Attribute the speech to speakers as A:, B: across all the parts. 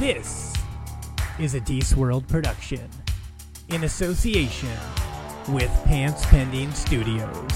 A: This is a D-Swirled production in association with Pants Pending Studios.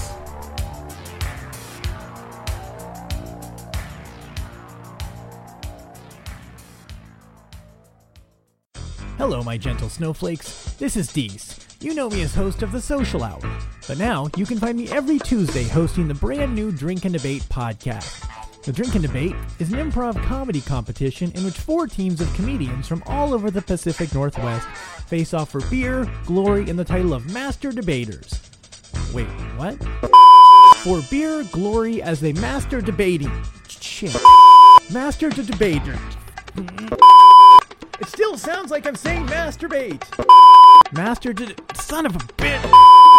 A: Hello, my gentle snowflakes. This is Dees. You know me as host of The Social Hour, but now you can find me every Tuesday hosting the brand new Drink and Debate podcast. The Drink and Debate is an improv comedy competition in which 4 teams of comedians from all over the Pacific Northwest face off for beer, glory, and the title of Master Debaters. Wait, what? For beer, glory as they master debating. Shit. Master to debater. It still sounds like I'm saying masturbate. Master to... Son of a bitch.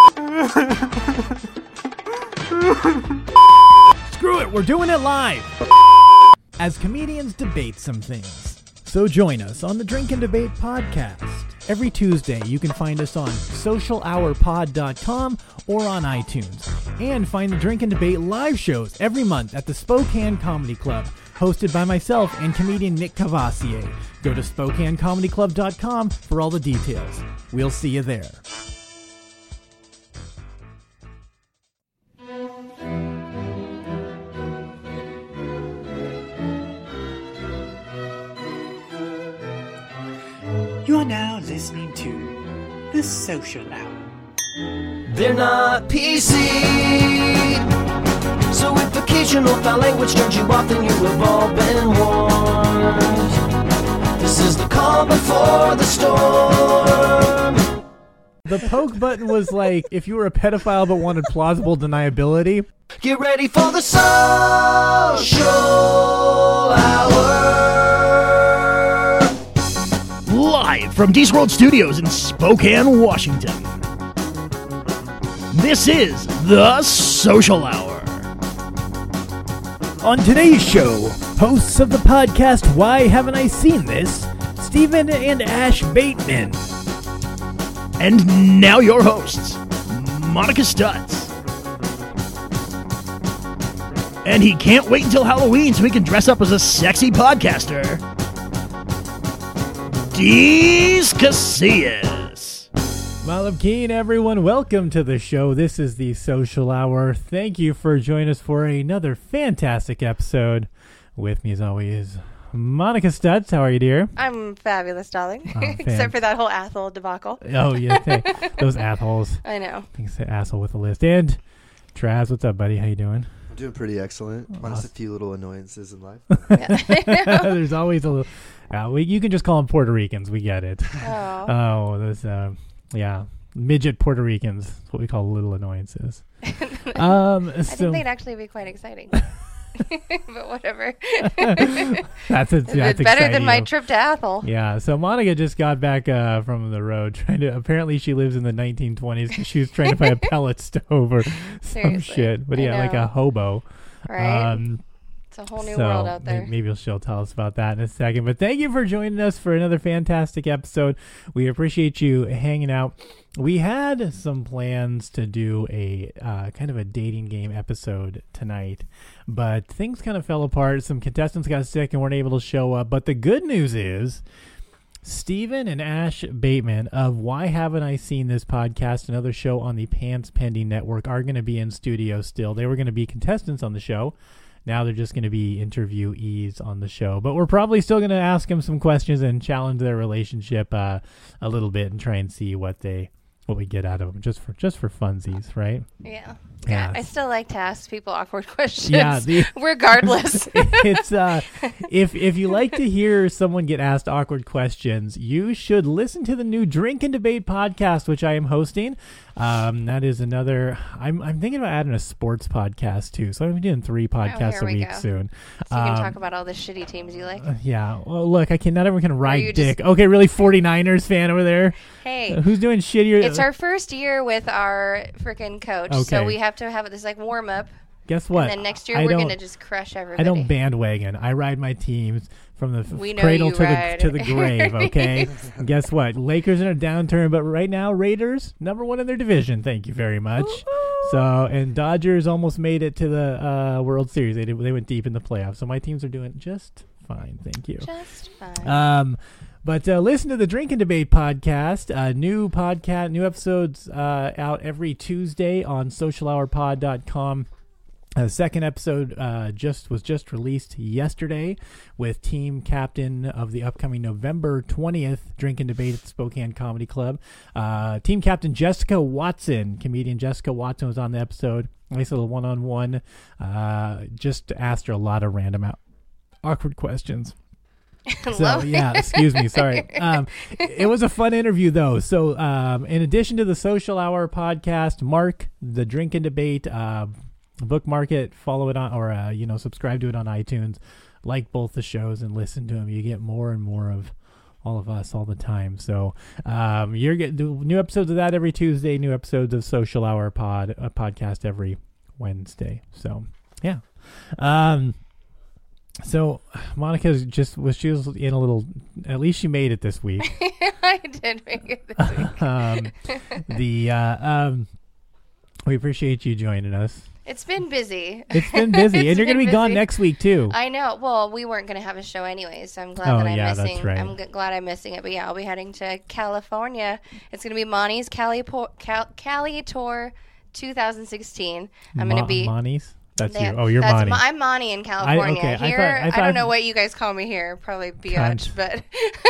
A: Screw it, we're doing it live. As comedians debate some things. So join us on the Drink and Debate podcast. Every Tuesday, you can find us on socialhourpod.com or on iTunes. And find the Drink and Debate live shows every month at the Spokane Comedy Club, hosted by myself and comedian Nick Cavassier. Go to SpokaneComedyClub.com for all the details. We'll see you there.
B: You are now listening to The Social Hour.
C: They're not PC, so if occasional foul language turns you off, then you have all been warned. This is the calm before the storm.
A: The poke button was like if you were a pedophile but wanted plausible deniability.
C: Get ready for the Social Hour.
D: Live from D-Swirled Studios in Spokane, Washington. This is The Social Hour.
A: On today's show, hosts of the podcast Why Haven't I Seen This? Stephen and Ash Bateman.
D: And now your hosts, Monica Stutz. And he can't wait until Halloween so he can dress up as a sexy podcaster, Dees Casillas.
A: Malab Keen, everyone. Welcome to the show. This is The Social Hour. Thank you for joining us for another fantastic episode. With me, as always, Monica Stutz. How are you, dear?
E: I'm fabulous, darling.
A: Oh,
E: Except for that whole Athol debacle.
A: Oh, yeah. Those assholes.
E: I know.
A: I think it's an asshole with a list. And Traz, what's up, buddy? How you doing?
F: I'm doing pretty excellent. Minus a few little annoyances in life.
E: Yeah, I know.
A: There's always a little... you can just call them Puerto Ricans. We get it.
E: Oh.
A: Those... yeah, midget Puerto Ricans. That's what we call little annoyances.
E: I think they'd actually be quite exciting. But whatever.
A: That's
E: better than my trip to Athol.
A: Yeah, so Monica just got back from the road apparently she lives in the 1920s because she was trying to buy a pellet stove or some
E: Seriously,
A: shit. But yeah, like a hobo.
E: Right. It's a whole new world out there.
A: Maybe she'll tell us about that in a second. But thank you for joining us for another fantastic episode. We appreciate you hanging out. We had some plans to do a kind of a dating game episode tonight, but things kind of fell apart. Some contestants got sick and weren't able to show up. But the good news is Stephen and Ash Bateman of Why Haven't I Seen This podcast, another show on the Pants Pending Network, are going to be in studio still. They were going to be contestants on the show. Now they're just going to be interviewees on the show. But we're probably still going to ask them some questions and challenge their relationship a little bit and try and see what we get out of them, just for funsies, right?
E: Yeah.
A: Yeah.
E: I still like to ask people awkward questions.
A: Yeah,
E: regardless.
A: It's if you like to hear someone get asked awkward questions, you should listen to the new Drink and Debate podcast, which I am hosting. That is another. I'm thinking about adding a sports podcast too, so I'm doing 3 podcasts a week soon.
E: So you can talk about all the shitty teams you like.
A: Yeah. Well, look, not everyone can ride dick. Okay, really, 49ers fan over there.
E: Hey,
A: who's doing shittier?
E: It's our first year with our freaking coach, so we have to have this like warm up.
A: Guess what?
E: And then next year we're going to just crush everybody.
A: I don't bandwagon. I ride my teams from the cradle to the grave, okay? And guess what? Lakers in a downturn, but right now, Raiders, number 1 in their division. Thank you very much.
E: Woo-hoo!
A: So, and Dodgers almost made it to the World Series. They went deep in the playoffs. So my teams are doing just fine. Thank you.
E: Just fine.
A: But listen to the Drink and Debate podcast. New episodes out every Tuesday on socialhourpod.com. Second episode was just released yesterday with team captain of the upcoming November 20th Drink and Debate at the Spokane Comedy Club. Team captain Jessica Watson, comedian Jessica Watson, was on the episode. Nice little one-on-one. Just asked her a lot of random awkward questions. So yeah, excuse me, sorry. It was a fun interview though. So in addition to the Social Hour podcast, mark the Drink and Debate. Bookmark it, follow it on, or subscribe to it on iTunes. Like both the shows and listen to them. You get more and more of all of us all the time. So you're getting new episodes of that every Tuesday. New episodes of Social Hour podcast every Wednesday. So yeah. So Monica was in a little. At least she made it this week.
E: I did make it this week.
A: We appreciate you joining us.
E: It's been busy.
A: It's been busy, and you're going to be gone next week too.
E: I know. Well, we weren't going to have a show anyway, so I'm glad that I'm missing.
A: That's right.
E: I'm glad I'm missing it. But yeah, I'll be heading to California. It's going to be Monty's Cali Tour 2016. I'm going to be
A: Monty's. That's you. Oh, you're Monty.
E: I'm Monty in California. I don't know what you guys call me here. Probably biatch, but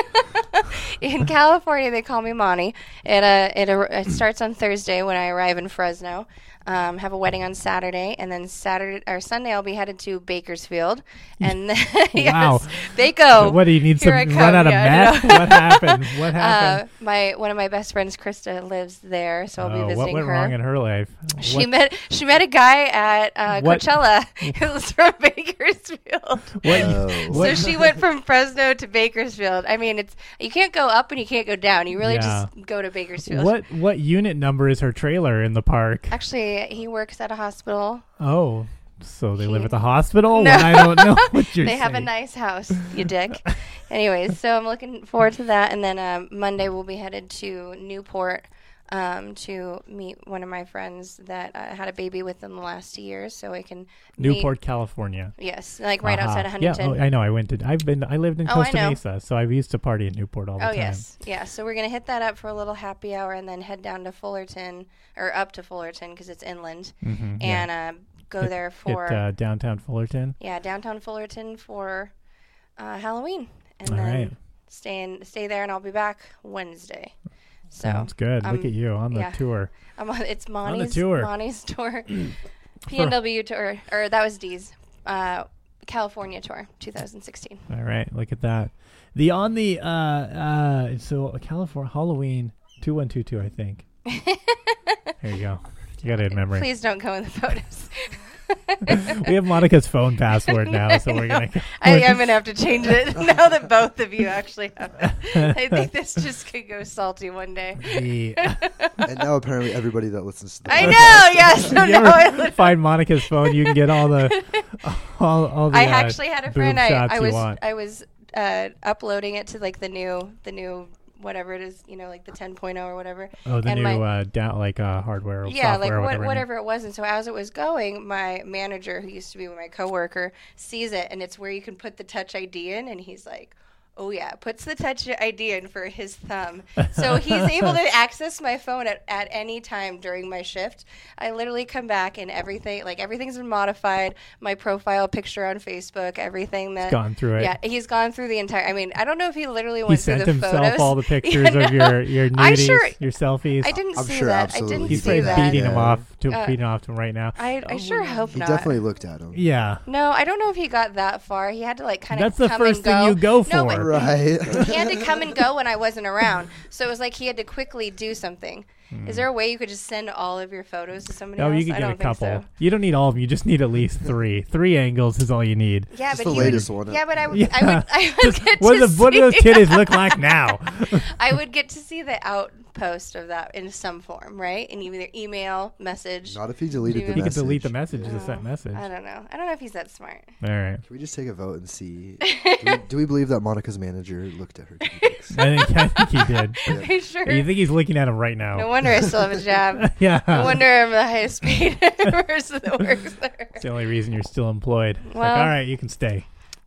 E: in California they call me Monty. It starts on Thursday when I arrive in Fresno. Have a wedding on Saturday, and then Sunday I'll be headed to Bakersfield, and then, yes,
A: wow,
E: they go.
A: What do you need? Run out of meth? What happened? What happened?
E: One of my best friends, Krista, lives there, so I'll be visiting her.
A: What went wrong in her life?
E: She met a guy at Coachella who was from Bakersfield. So she went from Fresno to Bakersfield. I mean, you can't go up and you can't go down. You really just go to Bakersfield.
A: What unit number is her trailer in the park?
E: Actually, he works at a hospital.
A: Oh, so they live at the hospital? No. When I don't know what you're saying.
E: They have a nice house, you dick. Anyways, so I'm looking forward to that. And then Monday we'll be headed to Newport to meet one of my friends that had a baby within the last year, so I can
A: Newport, California.
E: Yes, like right outside of Huntington.
A: Yeah, I know. I lived in Costa Mesa, so I used to party in Newport all the time. Oh
E: yes, yeah. So we're gonna hit that up for a little happy hour, and then head down to Fullerton or up to Fullerton because it's inland, and go there for
A: downtown Fullerton.
E: Yeah, downtown Fullerton for Halloween, and
A: all
E: then
A: right.
E: stay there, and I'll be back Wednesday. So,
A: sounds good. Look at you on the tour.
E: It's Monty's,
A: on the tour.
E: Monty's tour. PNW tour, or that was Dee's California tour 2016.
A: All right, look at that. So California Halloween 2122, I think. There you go. You got it in memory.
E: Please don't go in the photos.
A: We have Monica's phone password now, so we're gonna.
E: I'm gonna have to change it now that both of you actually have it. I think this just could go salty one day.
F: And now apparently everybody that listens to the
E: I know, yes. So
A: now I find Monica's phone. You can get all the. I
E: actually had a friend. I was uploading it to like the new. Whatever it is, like the 10.0 or whatever.
A: Oh, the new hardware or software or
E: whatever it was. And so as it was going, my manager, who used to be my coworker, sees it, and it's where you can put the Touch ID in, and he's like, oh yeah, puts the Touch ID in for his thumb. So he's able to access my phone at any time during my shift. I literally come back and everything's been modified. My profile picture on Facebook, everything that...
A: He's gone through it.
E: Yeah, he's gone through the entire... I mean, I don't know if he literally went through the photos.
A: He sent himself all the pictures of your nudies, your selfies.
E: I didn't see
F: sure,
E: that.
F: Absolutely.
E: I didn't
A: He's
E: see that.
A: beating him off to him right now.
E: I sure hope
F: he
E: not.
F: He definitely looked at him.
A: Yeah.
E: No, I don't know if he got that far. He had to kind of
A: That's the first thing you go for.
E: No,
F: right.
E: He had to come and go when I wasn't around. So it was like he had to quickly do something. Is there a way you could just send all of your photos to somebody else?
A: No, you could get a couple.
E: So.
A: You don't need all of them. You just need at least 3. 3 angles is all you need.
E: Yeah,
F: just
E: but
F: the latest one.
E: Yeah, but I would get to
A: what do those titties look like now?
E: I would get to see the outpost of that in some form, right? In either email, message.
F: Not if he deleted the message.
A: He could delete the message as a sent message.
E: I don't know. I don't know if he's that smart.
A: All right.
F: Can we just take a vote and see? do we believe that Monica's manager looked at her pics?
A: I think he did.
E: Are you sure?
A: You think he's looking at him right now?
E: No wonder I still have a job.
A: Yeah.
E: No wonder I'm the highest paid person that works there.
A: It's the only reason you're still employed. It's
E: well,
A: all right, you can stay.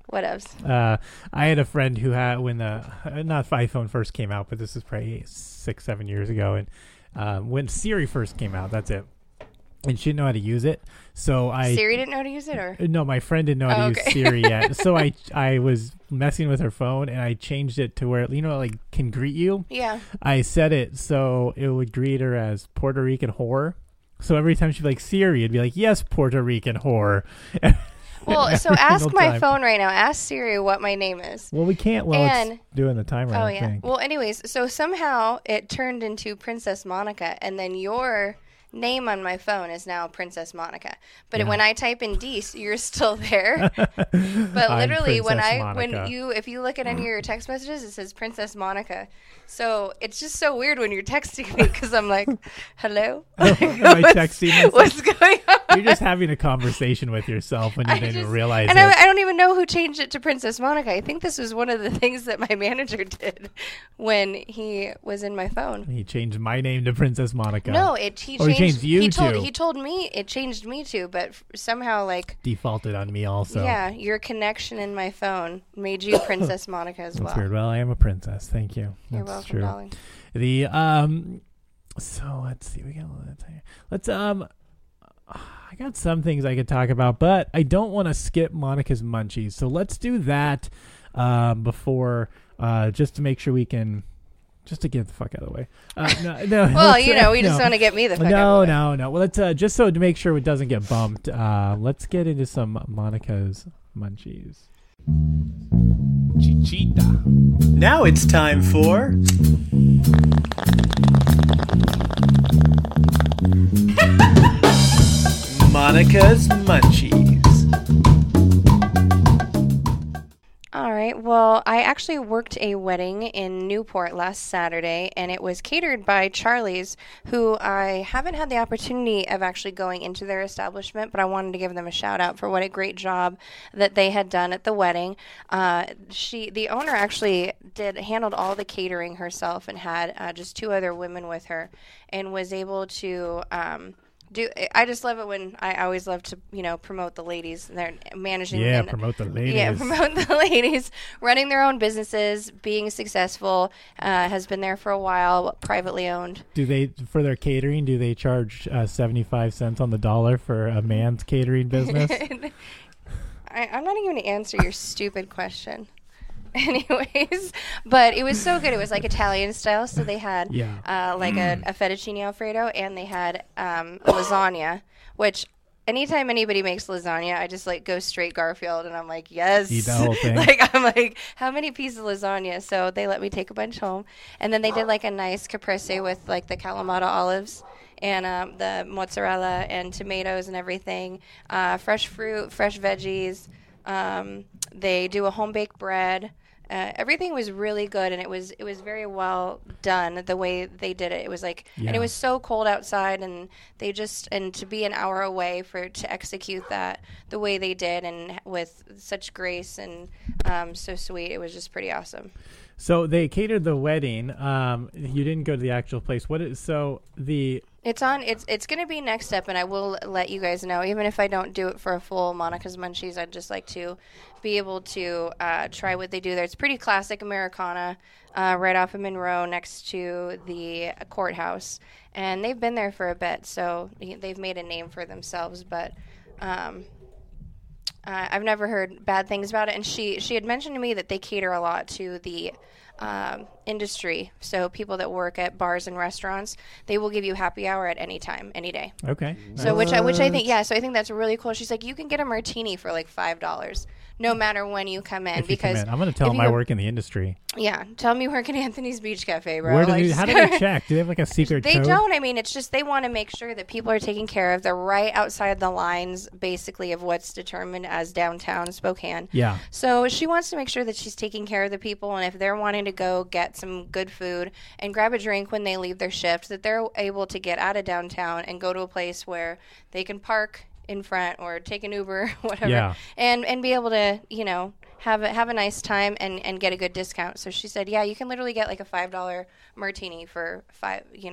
E: Whatevs.
A: I had a friend who had when the not iPhone first came out, but this is probably 6-7 years ago, and when Siri first came out, that's it. And she didn't know how to use it, so
E: Siri didn't know how to use it, or
A: no, my friend didn't know how to use Siri yet. So I was messing with her phone, and I changed it to where like can greet you.
E: Yeah.
A: I set it so it would greet her as Puerto Rican whore. So every time she'd be like Siri, it'd be like, yes, Puerto Rican whore.
E: Well, so ask my phone right now. Ask Siri what my name is.
A: Well, we can't. Well, it's doing the timer.
E: Oh,
A: I
E: yeah.
A: think.
E: Well, anyways, so somehow it turned into Princess Monica, and then your name on my phone is now Princess Monica. But when I type in Deese, you're still there. But literally, if you look at any of your text messages, it says Princess Monica. So it's just so weird when you're texting me because I'm like, hello?
A: Am I texting you?
E: What's going on?
A: You're just having a conversation with yourself when you didn't realize it.
E: I don't even know who changed it to Princess Monica. I think this was one of the things that my manager did when he was in my phone.
A: He changed my name to Princess Monica.
E: No, he changed
A: you
E: he told me it changed me too, but somehow
A: defaulted on me also.
E: Yeah, your connection in my phone made you Princess Monica as well.
A: That's weird. Well, I am a princess. Thank you.
E: You're
A: That's
E: welcome,
A: true.
E: darling.
A: So let's see. We got a little time. Let's I got some things I could talk about, but I don't want to skip Monica's Munchies. So let's do that before just to make sure we can. Just to get the fuck out of the way. No.
E: Well, we just want to get me the fuck out of the way.
A: No. Well, let's just so to make sure it doesn't get bumped. Let's get into some Monica's Munchies.
B: Chichita. Now it's time for Monica's Munchies.
E: All right. Well, I actually worked a wedding in Newport last Saturday, and it was catered by Charlie's, who I haven't had the opportunity of actually going into their establishment, but I wanted to give them a shout out for what a great job that they had done at the wedding. The owner actually handled all the catering herself and had just 2 other women with her, and was able to I just love it when I always love to, promote the ladies. They're managing.
A: Yeah, promote the ladies.
E: Yeah, promote the ladies. Running their own businesses, being successful, has been there for a while, privately owned.
A: Do they, for their catering, do they charge 75 cents on the dollar for a man's catering business?
E: I'm not even going to answer your stupid question. Anyways, but it was so good. It was like Italian style, so they had a fettuccine alfredo, and they had lasagna, which anytime anybody makes lasagna, I just go straight Garfield, and I'm like, yes.
A: Eat the whole thing.
E: I'm like, how many pieces of lasagna? So they let me take a bunch home, and then they did a nice caprese with the Kalamata olives and the mozzarella and tomatoes and everything, fresh fruit, fresh veggies. They do a home baked bread. Everything was really good, and it was very well done the way they did it. It was and it was so cold outside, and and to be an hour away to execute that the way they did, and with such grace and so sweet, it was just pretty awesome.
A: So they catered the wedding. You didn't go to the actual place. It's
E: going to be next step, and I will let you guys know. Even if I don't do it for a full Monica's Munchies, I'd just like to be able to try what they do there. It's pretty classic Americana, right off of Monroe, next to the courthouse, and they've been there for a bit, so they've made a name for themselves. But I've never heard bad things about it. And she had mentioned to me that they cater a lot to the industry. So people that work at bars and restaurants, they will give you happy hour at any time, any day.
A: Okay.
E: So which I think, so I think that's really cool. She's like, you can get a martini for $5 no matter when you come in.
A: I'm going to tell them I work in the industry.
E: Yeah. Tell me you work at Anthony's Beach Cafe, bro.
A: How do they check? Do they have a secret
E: They
A: code?
E: don't. I mean, it's just they want to make sure that people are taken care of. They're right outside the lines, basically, of what's determined as downtown Spokane.
A: Yeah.
E: So she wants to make sure that she's taking care of the people, and if they're wanting to go get some good food and grab a drink when they leave their shift, that they're able to get out of downtown and go to a place where they can park in front or take an Uber, whatever, and be able to, have a nice time and get a good discount. So she said, yeah, you can literally get a $5 martini for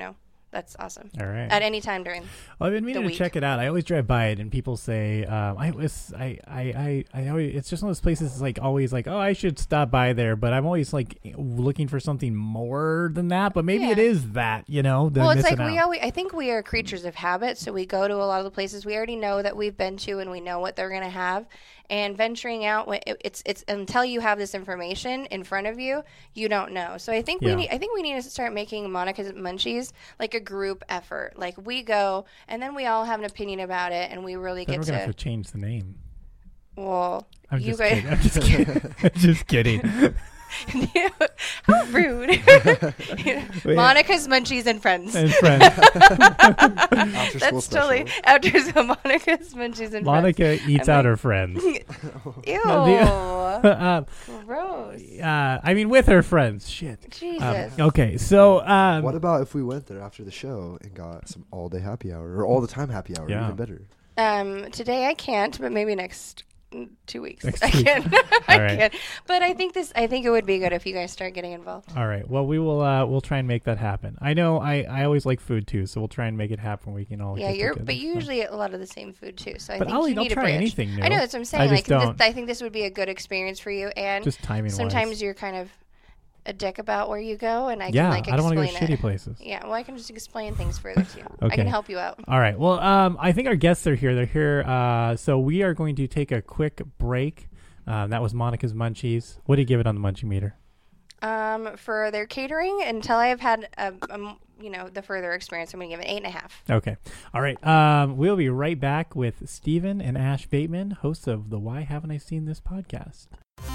E: that's awesome.
A: All right.
E: At any time during.
A: Well, I've been meaning
E: the
A: to
E: week.
A: check it out. I always drive by it, and people say, I always, it's just one of those places. It's like always like, oh, I should stop by there, but I'm always like looking for something more than that. But maybe it is that, you know.
E: Well, it's like
A: out.
E: I think we are creatures of habit, so we go to a lot of the places we already know that we've been to, and we know what they're going to have. And venturing out, it's until you have this information in front of you, you don't know. So I think we need to start making Monica's Munchies like a group effort. Like we go, and then we all have an opinion about it, and we really
A: Then
E: get
A: we're gonna
E: to.
A: have to change the name.
E: Well,
A: I'm
E: you
A: just
E: guys.
A: kidding. I'm just kidding. I'm just kidding.
E: How rude. Monica's Munchies and Friends.
A: And friends.
F: After school
E: That's totally
F: special.
E: after some Monica's Munchies and
A: Monica eats
E: I'm
A: out
E: like-
A: her friends.
E: Ew.
A: Um,
E: Gross.
A: I mean, with her friends. Shit.
E: Jesus.
A: Okay, so
F: What about if we went there after the show and got some all-day happy hour or all-the-time happy hour?
A: Yeah.
F: Even better.
E: Today I can't, but maybe next 2 weeks
A: Next
E: I
A: week.
E: can.
A: All
E: I
A: right.
E: can. But I think it would be good if you guys start getting involved.
A: all right. Well, we will. We'll try and make that happen. I know. I always like food too, so we'll try and make it happen. We can all.
E: Yeah,
A: get together,
E: but
A: so.
E: you usually eat a lot of the same food too. So I
A: But
E: think
A: I'll
E: you need
A: try
E: a branch.
A: anything new.
E: I know that's what I'm saying.
A: I just don't.
E: I think this would be a good experience for you. And
A: Just timing.
E: sometimes you're kind of a dick about where you go, and I
A: Yeah,
E: can like
A: I don't want to go
E: explain
A: to
E: it.
A: shitty places.
E: Yeah, well, I can just explain things further to you. I
A: Okay.
E: can help you out.
A: All right. Well, I think our guests are here. They're here. So we are going to take a quick break. That was Monica's Munchies. What do you give it on the Munchie meter?
E: For their catering, until I have had the further experience, I'm going to give it 8.5.
A: Okay. All right. We'll be right back with Stephen and Ash Bateman, hosts of the Why Haven't I Seen This podcast.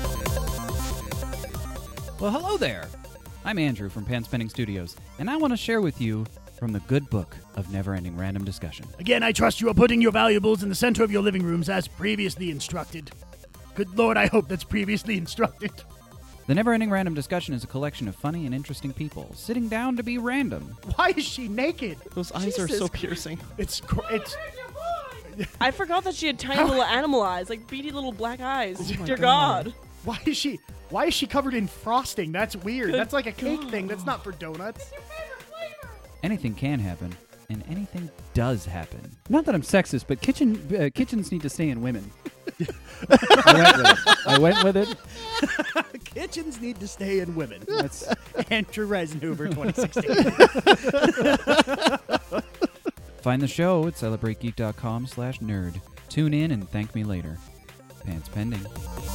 G: Well, hello there. I'm Andrew from Pan Spending Studios, and I want to share with you from the good book of never-ending random discussion.
D: Again, I trust you are putting your valuables in the center of your living rooms as previously instructed. Good Lord, I hope that's previously instructed.
G: The Never-Ending Random Discussion is a collection of funny and interesting people sitting down to be random.
D: Why is she naked?
H: Those eyes are so piercing.
D: It's
H: I forgot that she had tiny little animal eyes, like beady little black eyes.
D: Oh my
H: Dear
D: God.
H: God.
D: why is she covered in frosting? That's weird. That's like a cake thing. That's not for donuts.
G: Anything can happen, and anything does happen. Not that I'm sexist, but kitchens need to stay in women. I went with it.
D: Kitchens need to stay in women.
G: That's
D: Andrew Reisenhuber 2016.
G: Find the show at celebrategeek.com/nerd. Tune in and thank me later. Pants pending.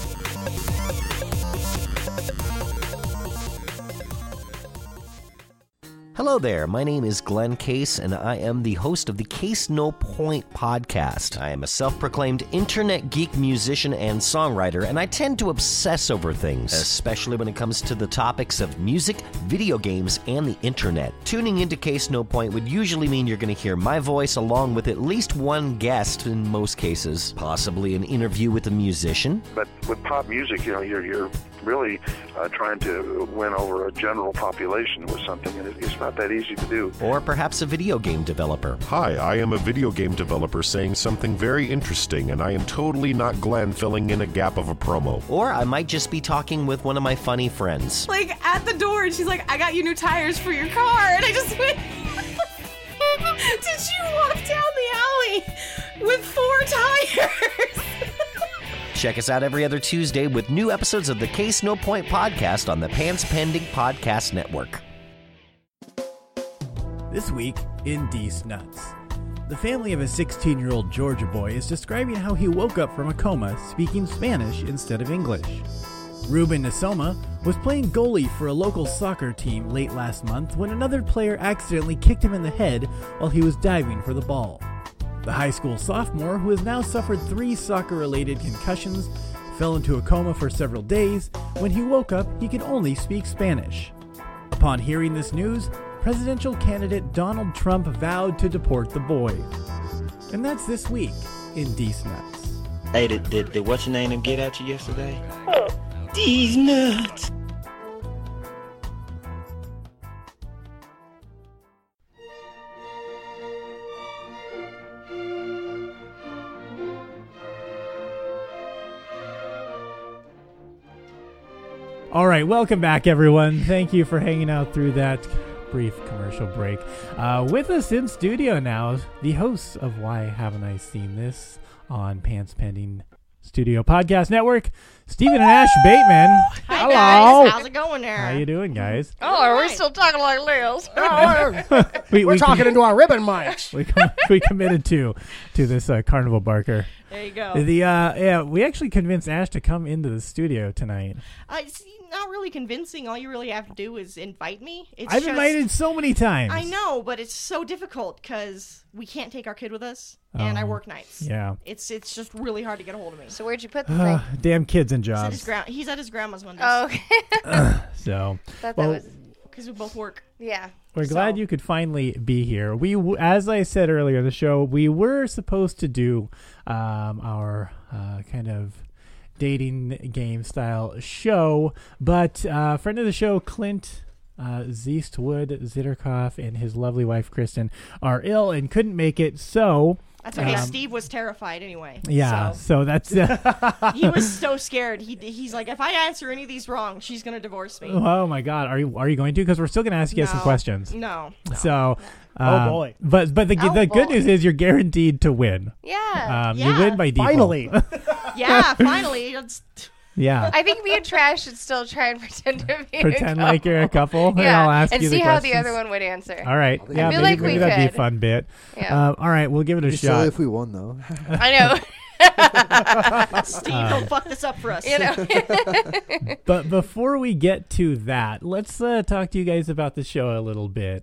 I: Hello there, my name is Glenn Case, and I am the host of the Case No Point podcast. I am a self-proclaimed internet geek musician and songwriter, and I tend to obsess over things, especially when it comes to the topics of music, video games, and the internet. Tuning into Case No Point would usually mean you're going to hear my voice along with at least one guest in most cases, possibly an interview with a musician.
J: But with pop music, you're really trying to win over a general population with something, and it's not that easy to do.
I: Or perhaps a video game developer.
K: Hi, I am a video game developer saying something very interesting, and I am totally not Glenn filling in a gap of a promo.
I: Or I might just be talking with one of my funny friends.
L: Like, at the door, and she's like, I got you new tires for your car, and I just went... Did you walk down the alley with 4 tires?
I: Check us out every other Tuesday with new episodes of the Case No Point podcast on the Pants Pending Podcast Network.
A: This week in D's Nuts. The family of a 16-year-old Georgia boy is describing how he woke up from a coma speaking Spanish instead of English. Ruben Nasoma was playing goalie for a local soccer team late last month when another player accidentally kicked him in the head while he was diving for the ball. The high school sophomore, who has now suffered 3 soccer-related concussions, fell into a coma for several days. When he woke up, he could only speak Spanish. Upon hearing this news, presidential candidate Donald Trump vowed to deport the boy. And that's this week in D's Nuts.
M: Hey, did what's your name get at you yesterday? D's Nuts.
A: All right, welcome back, everyone. Thank you for hanging out through that brief commercial break. With us in studio now, the hosts of Why Haven't I Seen This on Pants Pending Studio Podcast Network, Stephen and Ash Bateman.
N: Hi,
A: Hello.
N: guys. How's it going there?
A: How you doing, guys?
E: Oh, are we still talking like this?
N: We're talking into our ribbon mics.
A: We committed to this Carnival Barker.
N: There you go.
A: We actually convinced Ash to come into the studio tonight.
N: It's not really convincing. All you really have to do is invite me.
A: I've invited so many times.
N: I know, but it's so difficult because we can't take our kid with us, and I work nights.
A: Yeah.
N: It's just really hard to get a hold of me.
E: So where'd you put the thing?
A: Damn kids and jobs.
N: He's at his grandma's Mondays.
E: Oh, okay.
A: So,
E: Thought that was
N: because we both work.
E: Yeah.
A: We're glad you could finally be here. As I said earlier in the show, we were supposed to do our kind of dating game style show, but friend of the show, Clint Zeestwood Zitterkoff, and his lovely wife Kristen are ill and couldn't make it. So
N: that's okay. Steve was terrified anyway.
A: Yeah, so that's
N: he was so scared. He's like, if I answer any of these wrong, she's gonna divorce me.
A: Oh my God, are you going to? Because we're still gonna ask you guys some questions.
N: No.
A: So.
N: Oh, boy.
A: But the good news is you're guaranteed to win.
E: Yeah.
A: You win by default.
N: Finally. Yeah, finally.
A: Yeah.
E: I think me and Trash should still try and pretend to be
A: Pretend like you're a couple.
E: Yeah.
A: And I'll ask
E: and
A: you
E: see
A: the
E: how
A: questions.
E: the other one would answer.
A: All right. Yeah,
E: I feel
A: maybe,
E: like we
A: that'd be a
E: could.
A: fun bit.
E: Yeah.
A: All right, we'll give it a
F: It'd be
A: shot.
F: silly if we won, though.
E: I know.
N: Steve, don't fuck this up for us.
E: You know.
A: But before we get to that, let's talk to you guys about the show a little bit.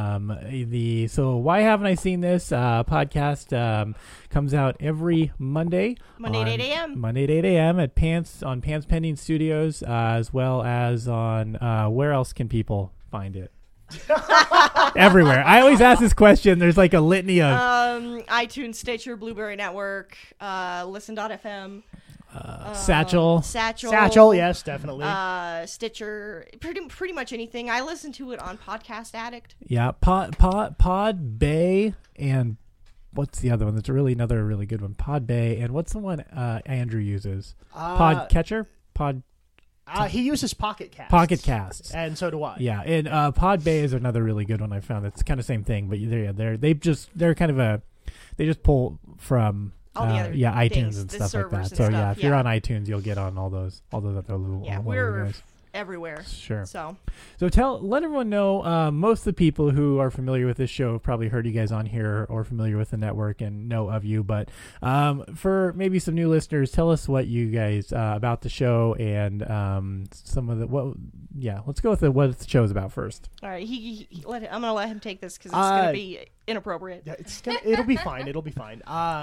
A: So Why Haven't I Seen This podcast comes out every Monday.
N: Monday at 8 a.m.
A: Monday at 8 a.m. at Pants Pending Studios, as well as on where else can people find it? Everywhere. I always ask this question. There's like a litany of
N: iTunes, Stitcher, Blueberry Network, Listen.fm,
A: Satchel,
O: yes, definitely.
N: Stitcher, pretty much anything. I listen to it on Podcast Addict.
A: Yeah, Pod Bay, and what's the other one? That's another really good one. Pod Bay, and what's the one Andrew uses? Podcatcher?
O: He uses Pocket Casts.
A: Pocket Casts.
O: And so do I.
A: Yeah, and Pod Bay is another really good one I found. It's kind of same thing, but they're kind of they just pull from
N: all the other
A: iTunes
N: things,
A: and
N: the
A: stuff like that.
N: servers and
A: So
N: stuff,
A: yeah, if you're on iTunes, you'll get on all those other little
N: we're
A: guys.
N: everywhere.
A: Sure.
N: So
A: let everyone know. Most of the people who are familiar with this show have probably heard you guys on here or familiar with the network and know of you. But for maybe some new listeners, tell us what you guys about the show and some of the let's go with what the show is about first.
N: All right, I'm gonna let him take this because it's gonna be inappropriate.
O: Yeah, it'll be fine. It'll be fine.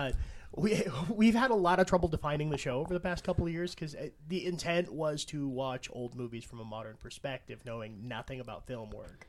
O: We've had a lot of trouble defining the show over the past couple of years because the intent was to watch old movies from a modern perspective, knowing nothing about film work.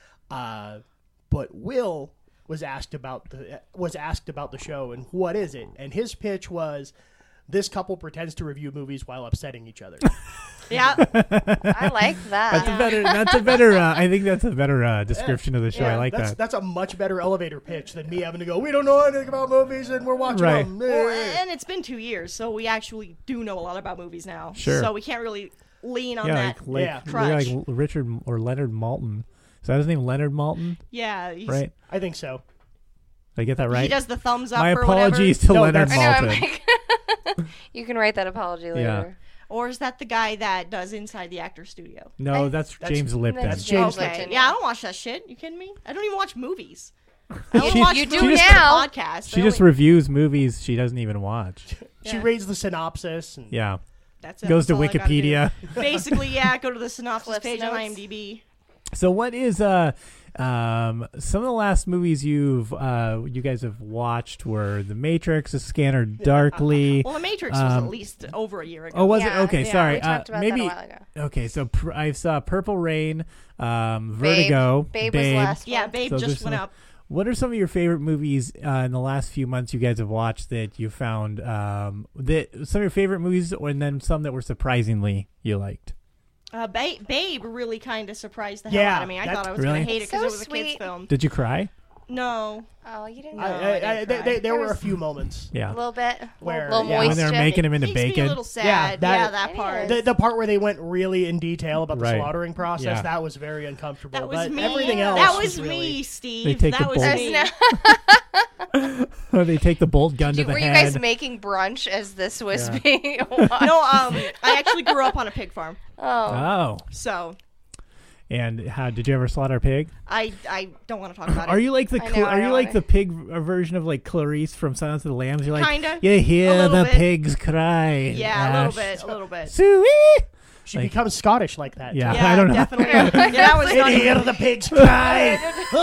O: But Will was asked about the show and what is it, and his pitch was, this couple pretends to review movies while upsetting each other.
N: Yeah,
E: I like that.
A: That's a better. I think that's a better description of the show. I like that.
O: That's a much better elevator pitch than me having to go, we don't know anything about movies and we're watching them.
N: Well, and it's been 2 years, so we actually do know a lot about movies now.
A: Sure.
N: So we can't really lean on that
A: crutch. Like Richard or Leonard Maltin. Is that his name, Leonard Maltin?
N: Yeah.
A: Right?
O: I think so.
A: Did I get that right?
N: He does the thumbs up.
A: My
N: or
A: apologies to Leonard Maltin.
E: You can write that apology later.
A: Yeah.
N: Or is that the guy that does Inside the Actors Studio?
A: No, that's James Lipton.
O: That's James
N: Lipton. Yeah, I don't watch that shit. You kidding me? I don't even watch movies.
E: You do now.
N: Podcast.
A: She just reviews movies she doesn't even watch.
O: She reads the synopsis. And
A: yeah.
N: That's it.
A: Goes to
N: That's all I gotta
A: Wikipedia.
N: do. Basically, yeah, go to the synopsis
E: Cliff
N: page on
E: notes.
N: IMDb.
A: So what is some of the last movies you guys have watched were The Matrix, A Scanner Darkly.
N: Well, The Matrix was at least over a year ago.
A: Oh, was it? Okay, sorry.
E: We talked about
A: maybe.
E: that a while ago.
A: Okay, so I saw Purple Rain, Vertigo,
E: Babe was last.
N: Yeah, Babe
A: So
N: just
A: there's
N: went
A: some-
N: up.
A: What are some of your favorite movies in the last few months you guys have watched that you found that some of your favorite movies, and then some that were surprisingly you liked?
N: Babe really kind of surprised the hell out of me. I thought I was going to hate it because
E: So
N: it was a kid's
E: sweet.
N: film.
A: Did you cry?
N: No.
E: Oh, you didn't know.
O: There were a few moments.
A: Yeah.
E: A little bit.
O: Where
E: little moist.
A: when they're making him into
N: Makes me
A: bacon.
N: a little sad. That part.
O: The part where they went really in detail about the
A: Right.
O: slaughtering process,
A: Yeah.
O: that was very uncomfortable.
N: That was
O: but
N: me.
O: everything else
N: That was
O: really...
N: me, Steve.
A: They take
N: that
A: the
N: was
A: bolt.
N: me.
A: Or they take the bolt gun to the
E: Were you
A: head.
E: guys making brunch as this was
A: Yeah.
E: being watched?
N: No, I actually grew up on a pig farm.
A: Oh.
N: So
A: And how did you ever slaughter a pig?
N: I don't want to talk about it.
A: Are you like the
N: I know, I
A: are you
N: don't
A: like
N: wanna-
A: the pig version of like Clarice from Silence of the Lambs? You're like,
N: Kinda.
A: you
N: A
A: hear
N: little
A: the
N: bit.
A: pigs cry.
N: Yeah,
A: Ash.
N: a little bit.
A: Suey.
O: She becomes Scottish like that.
A: Yeah,
O: too.
A: I don't know.
N: Definitely. Yeah, that was
O: And
N: funny.
O: hear the pigs cry.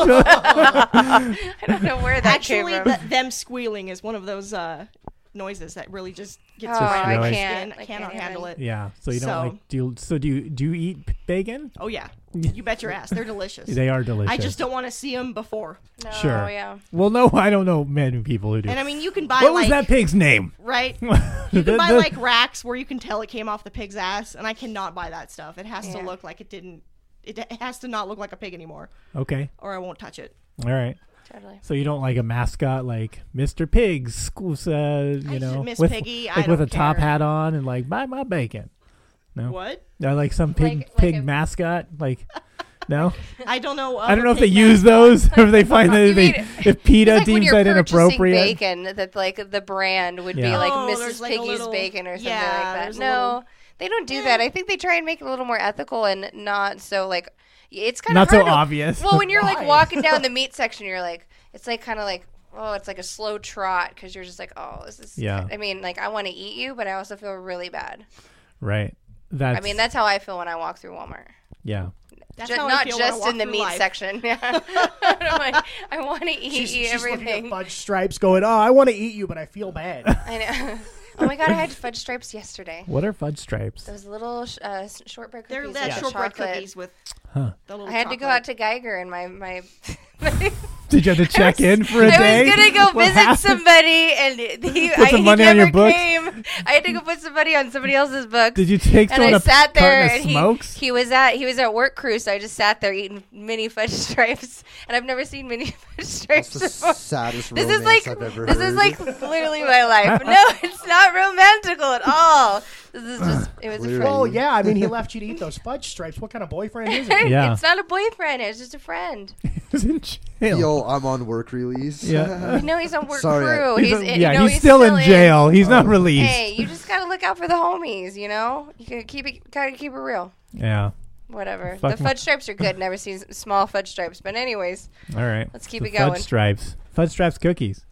E: I don't know where that
N: Actually,
E: came from.
N: them squealing is one of those noises that really just gets
E: Oh,
N: right on
E: I
N: my
E: can't.
N: skin. I
E: I
N: cannot
E: can't
N: handle
E: even.
N: it.
A: Yeah. So you don't
N: So-
A: like do you eat bacon?
N: Oh yeah, you bet your ass. They're delicious.
A: They are delicious.
N: I just don't want to see them before.
E: No,
A: Sure.
E: yeah.
A: Well, no, I don't know many people who do.
N: And I mean, you can buy
A: what was
N: like
A: that pig's name?
N: right. You can buy
A: The-
N: like racks where you can tell it came off the pig's ass, and I cannot buy that stuff. It has to
E: Yeah.
N: look like it didn't. It has to not look like a pig anymore,
A: Okay.
N: or I won't touch it.
A: All right.
E: Totally.
A: So you don't like a mascot like Mr. Pigs, you know,
N: Miss
A: with,
N: Piggy, I
A: like with a
N: don't
A: top
N: care.
A: hat on and like buy my bacon. No.
N: What?
A: No, like some pig mascot, like no.
N: I don't know.
A: I don't know if they use those or if they find that
E: You
A: they,
E: mean-
A: if PETA
E: It's like when
A: deems
E: you're
A: that
E: purchasing
A: inappropriate.
E: bacon, that like the brand would be
A: Yeah.
E: like
N: Oh,
E: Mrs.
N: there's like a
E: Piggy's
N: little-
E: bacon or something
N: yeah,
E: like that.
N: there's a
E: No,
N: little-
E: they don't do that. I think they try and make it a little more ethical and not so like it's kind
A: Not
E: of
A: so
E: hard to-
A: obvious.
E: Well, when you're like
O: Why?
E: walking down the meat section, you're like it's like kind of like it's like a slow trot because you're just like this is.
A: Yeah.
E: I mean, like I want to eat you, but I also feel really bad.
A: Right. That's.
E: I mean, that's how I feel when I walk through Walmart.
A: Yeah.
N: That's
E: Ju-
N: how I
E: not
N: feel when I
E: just
N: walk
E: in the
N: through
E: meat
N: life.
E: section. Yeah. I'm like, I want to eat
O: She's looking
E: everything.
O: at fudge stripes, going, "Oh, I want to eat you, but I feel bad."
E: I know. Oh my god, I had fudge stripes yesterday.
A: What are fudge stripes?
E: Those little shortbread
N: They're
E: cookies.
N: that
E: with the
N: shortbread
E: chocolate.
N: cookies with
A: Huh.
N: the little
E: I had to go
N: chocolate.
E: out to Geiger and my
A: Did you have to check in for a day?
E: I was gonna go
A: What
E: visit
A: happened?
E: somebody, and
A: Put some
E: he
A: money on
E: never
A: your books?
E: came. I had to go put some money on somebody else's books.
A: Did you take
E: and
A: someone
E: I
A: a
E: sat there,
A: carton of
E: and
A: smokes?
E: he was at work crew, so I just sat there eating mini fudge stripes, and I've never seen mini fudge stripes
F: the
E: before.
F: saddest
E: This is
F: romance
E: like
F: I've ever
E: this is
F: heard.
E: like literally my life. No, it's not romantical at all. This is just it was a friend.
O: Well, yeah, I mean, he left you to eat those fudge stripes. What kind of boyfriend is it?
A: Yeah.
E: It's not a boyfriend. It's just a friend.
A: He's in jail.
F: Yo, I'm on work release.
A: Yeah.
E: No, he's on work
F: Sorry,
E: crew.
A: He's
E: He's
A: still in jail. He's not released.
E: Hey, you just gotta look out for the homies. You know, you gotta keep it real.
A: Yeah.
E: Whatever.
A: Fuck
E: The
A: my-
E: fudge stripes are good. Never seen small fudge stripes, but anyways.
A: All right.
E: Let's keep
A: So
E: it going.
A: Fudge stripes. Fudge stripes cookies.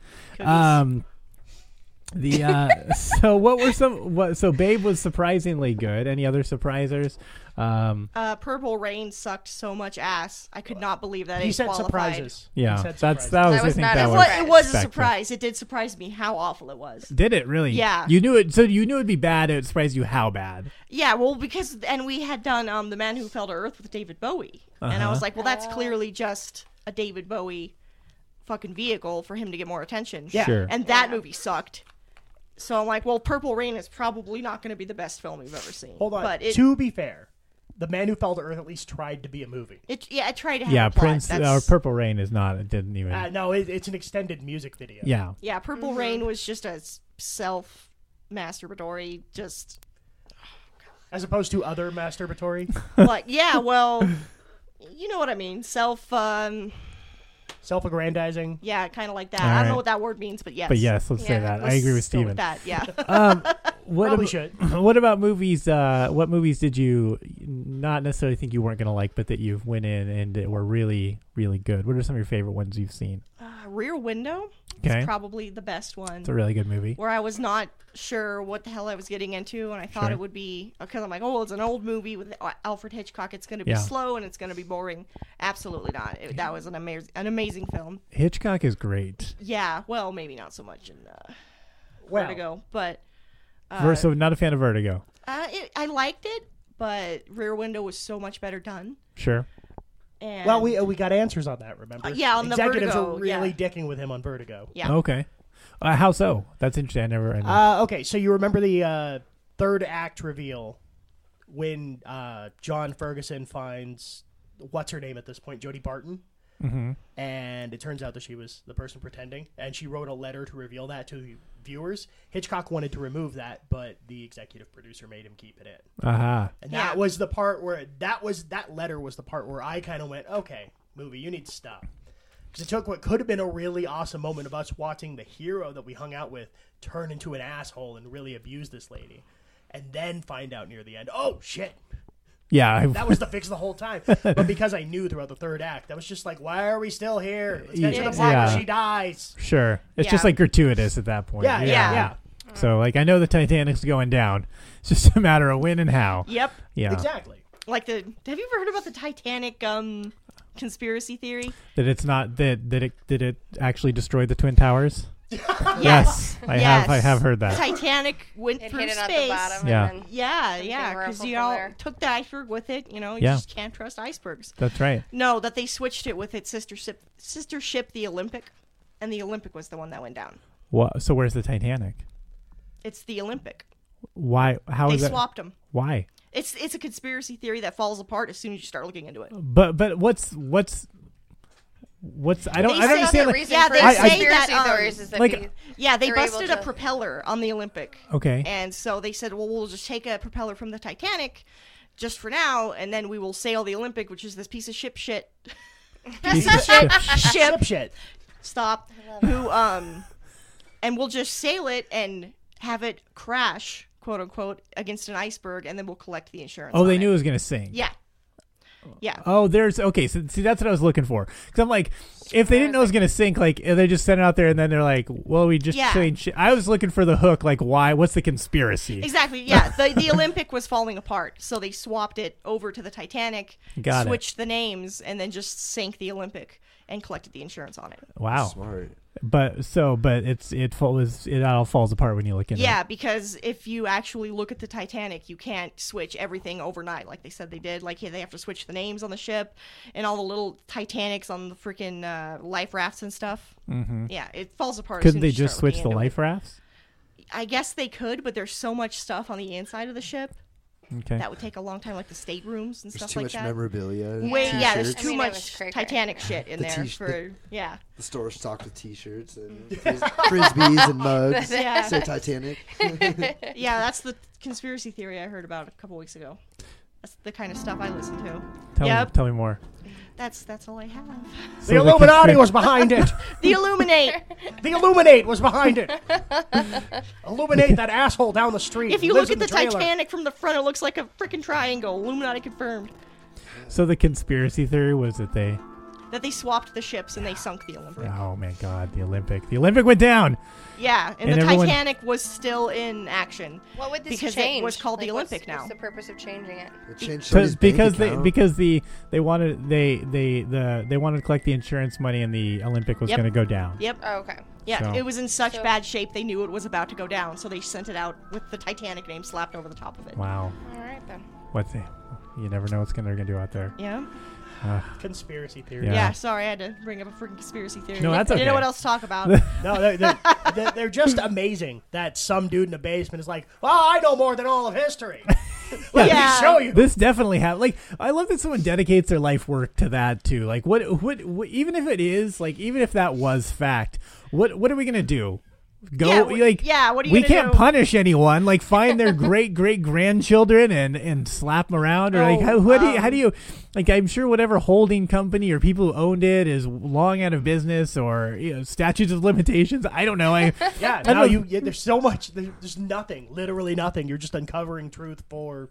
A: So what were so Babe was surprisingly good. Any other surprisers?
N: Purple Rain sucked so much ass. I could not believe that
O: He
N: it
O: said
N: qualified.
O: surprises.
A: Yeah,
O: He said
A: that
O: surprises.
A: was I think
E: not
A: that
E: a
A: was
N: It was a
A: expected.
N: surprise. It did surprise me how awful it was.
A: Did it really?
N: Yeah.
A: You knew it. So you knew it'd be bad. It surprised you how bad.
N: Yeah, well, because we had done The Man Who Fell to Earth with David Bowie, and I
A: Uh-huh.
N: was like, well, that's clearly just a David Bowie fucking vehicle for him to get more attention.
O: Yeah.
A: Sure.
N: And that movie sucked. So I'm like, well, Purple Rain is probably not going to be the best film we've ever seen.
O: Hold on.
N: But
O: To be fair, The Man Who Fell to Earth at least tried to be a movie.
N: it tried to have
A: Yeah,
N: a plot.
A: Prince.
N: That's-
A: Purple Rain is not. It didn't even.
O: No, it's an extended music video.
A: Yeah.
N: Yeah, Purple Rain was just a self-masturbatory, just
O: As opposed to other masturbatory.
N: like, yeah, well, you know what I mean.
O: Self-aggrandizing.
N: Yeah, kind of like that.
A: All
N: I don't
A: right.
N: know what that word means, but yes.
A: But yes, let's say that. I
N: let's
A: agree with
N: go
A: Steven.
N: that, yeah.
A: What
O: Probably
A: ab-
O: should.
A: What about movies? What movies did you not necessarily think you weren't going to like, but that you went in and that were really, really good? What are some of your favorite ones you've seen?
N: Rear Window
A: Okay.
N: is probably the best one.
A: It's a really good movie.
N: Where I was not sure what the hell I was getting into, and I thought
A: Sure.
N: it would be, because I'm like, oh, well, it's an old movie with Alfred Hitchcock. It's going to be
A: Yeah.
N: slow and it's going to be boring. Absolutely not. That was an amazing film.
A: Hitchcock is great.
N: Yeah, well, maybe not so much in
O: Well.
N: Vertigo, but
A: So not a fan of Vertigo.
N: I liked it, but Rear Window was so much better done.
A: Sure.
N: And
O: Well, we got answers on that, remember?
N: yeah, on the
O: Executives
N: Vertigo,
O: are really
N: yeah.
O: dicking with him on Vertigo.
N: Yeah.
A: Okay. How so? That's interesting. I never.
O: Okay, so you remember the third act reveal when John Ferguson finds, what's her name at this point, Jodie Barton?
A: Mhm.
O: and it turns out that she was the person pretending, and she wrote a letter to reveal that to viewers. Hitchcock wanted to remove that, but the executive producer made him keep it in.
A: Aha.
O: And that was the part where that letter was the part where I kind of went, okay, movie, you need to stop. Because it took what could have been a really awesome moment of us watching the hero that we hung out with turn into an asshole and really abuse this lady, and then find out near the end, oh shit.
A: Yeah.
O: That was the fix the whole time. But because I knew throughout the third act, I was just like, why are we still here? Let's get to the point where she dies.
A: Sure. It's just like gratuitous at that point.
O: Yeah.
A: So, like, I know the Titanic's going down. It's just a matter of when and how.
N: Yep.
A: Yeah.
O: Exactly.
N: Like have you ever heard about the Titanic conspiracy theory?
A: That it's not that it actually destroyed the Twin Towers? Yes. I have heard that.
N: The Titanic went
E: It
N: through
E: hit it
N: space.
E: at the bottom.
A: Yeah.
E: And then
N: Yeah, because you all took the iceberg with it. You know, you
A: Yeah.
N: just can't trust icebergs.
A: That's right.
N: No, that they switched it with its sister ship, the Olympic, and the Olympic was the one that went down.
A: So where's the Titanic?
N: It's the Olympic.
A: Why? How
N: They
A: is that?
N: swapped them.
A: Why?
N: It's a conspiracy theory that falls apart as soon as you start looking into it.
A: But what's I don't understand.
E: The
A: Like,
E: reason for conspiracy theories is that
N: they
E: they're
N: busted
E: able
N: a
E: to-
N: propeller on the Olympic.
A: Okay.
N: And so they said, well, we'll just take a propeller from the Titanic just for now, and then we will sail the Olympic, which is this piece of ship.
O: Shit.
N: Stop. Who and we'll just sail it and have it crash, quote unquote, against an iceberg, and then we'll collect the insurance.
A: oh, they
N: on
A: knew
N: it.
A: it was going to sink.
N: Yeah. Yeah.
A: Oh, okay. So see, that's what I was looking for. Because I'm like, if they didn't know it was going to sink, like they just sent it out there, and then they're like, well, we just changed. I was looking for the hook. Like, why? What's the conspiracy?
N: Exactly. Yeah. the Olympic was falling apart, so they swapped it over to the Titanic,
A: Got it.
N: switched the names, and then just sank the Olympic and collected the insurance on it.
A: Wow.
F: Smart.
A: But it all falls apart when you look into it.
N: Yeah, because if you actually look at the Titanic, you can't switch everything overnight like they said they did. Like, they have to switch the names on the ship and all the little Titanics on the freaking life rafts and stuff.
A: Mhm.
N: Yeah, it falls apart.
A: Couldn't
N: as soon
A: they
N: as you
A: just
N: start
A: switch
N: looking
A: the
N: into
A: life
N: it.
A: rafts?
N: I guess they could, but there's so much stuff on the inside of the ship.
A: Okay.
N: That would take a long time, like the staterooms and
F: There's
N: stuff
F: too
N: like
F: much
N: that.
F: memorabilia.
N: Wait, yeah, there's
F: t-shirts.
N: too
E: it
N: much
E: was cray-cray.
N: Titanic shit in
F: The
N: there
F: t-
N: for
F: the- The store stocked with T-shirts and frisbees and mugs.
N: Yeah.
F: Say Titanic.
N: Yeah, that's the conspiracy theory I heard about a couple weeks ago. That's the kind of stuff I listen to.
A: Tell me more.
N: That's all I have.
O: The Illuminati was behind it.
N: The Illuminate.
O: The Illuminate was behind it. Illuminate that asshole down the street.
N: If you
O: lives
N: look
O: in
N: at the
O: trailer.
N: Titanic from the front, it looks like a freaking triangle. Illuminati confirmed
A: So the conspiracy theory was that they.
N: that they swapped the ships and they sunk the Olympic.
A: Oh my God, the Olympic. The Olympic went down.
N: Yeah, and
A: And
N: the
A: everyone-
N: Titanic was still in action.
E: What would this
N: because
E: change?
N: it was called the
E: Like,
N: Olympic now.
E: What's the purpose of changing it?
F: It changed somebody's bank account.
A: because they wanted they wanted to collect the insurance money and the Olympic was
N: Yep.
A: going to go down.
N: Yep.
E: Oh, okay.
N: Yeah,
A: So-
N: it was in such
E: So-
N: bad shape they knew it was about to go down, so they sent it out with the Titanic name slapped over the top of it.
A: Wow.
E: All right then.
A: You never know what they're going to do out there.
N: Yeah.
O: Conspiracy theory.
N: Yeah. Sorry, I had to bring up a freaking conspiracy theory.
A: No, that's
N: I didn't know
A: okay.
N: what else to talk about.
O: No, they're just amazing that some dude in a basement is like, well, I know more than all of history. Let me show you.
A: This definitely I love that someone dedicates their life work to that too. Like what even if it is like even if that was fact, what are we gonna do? Go
N: Yeah,
A: like
N: what are you
A: we
N: gonna
A: can't
N: do?
A: punish anyone. Like find their great grandchildren and slap them around or like how do you like I'm sure whatever holding company or people who owned it is long out of business or statutes of limitations. I don't know.
O: Yeah,
A: I
O: now
A: don't-
O: there's so much. There's nothing, literally nothing. You're just uncovering truth for,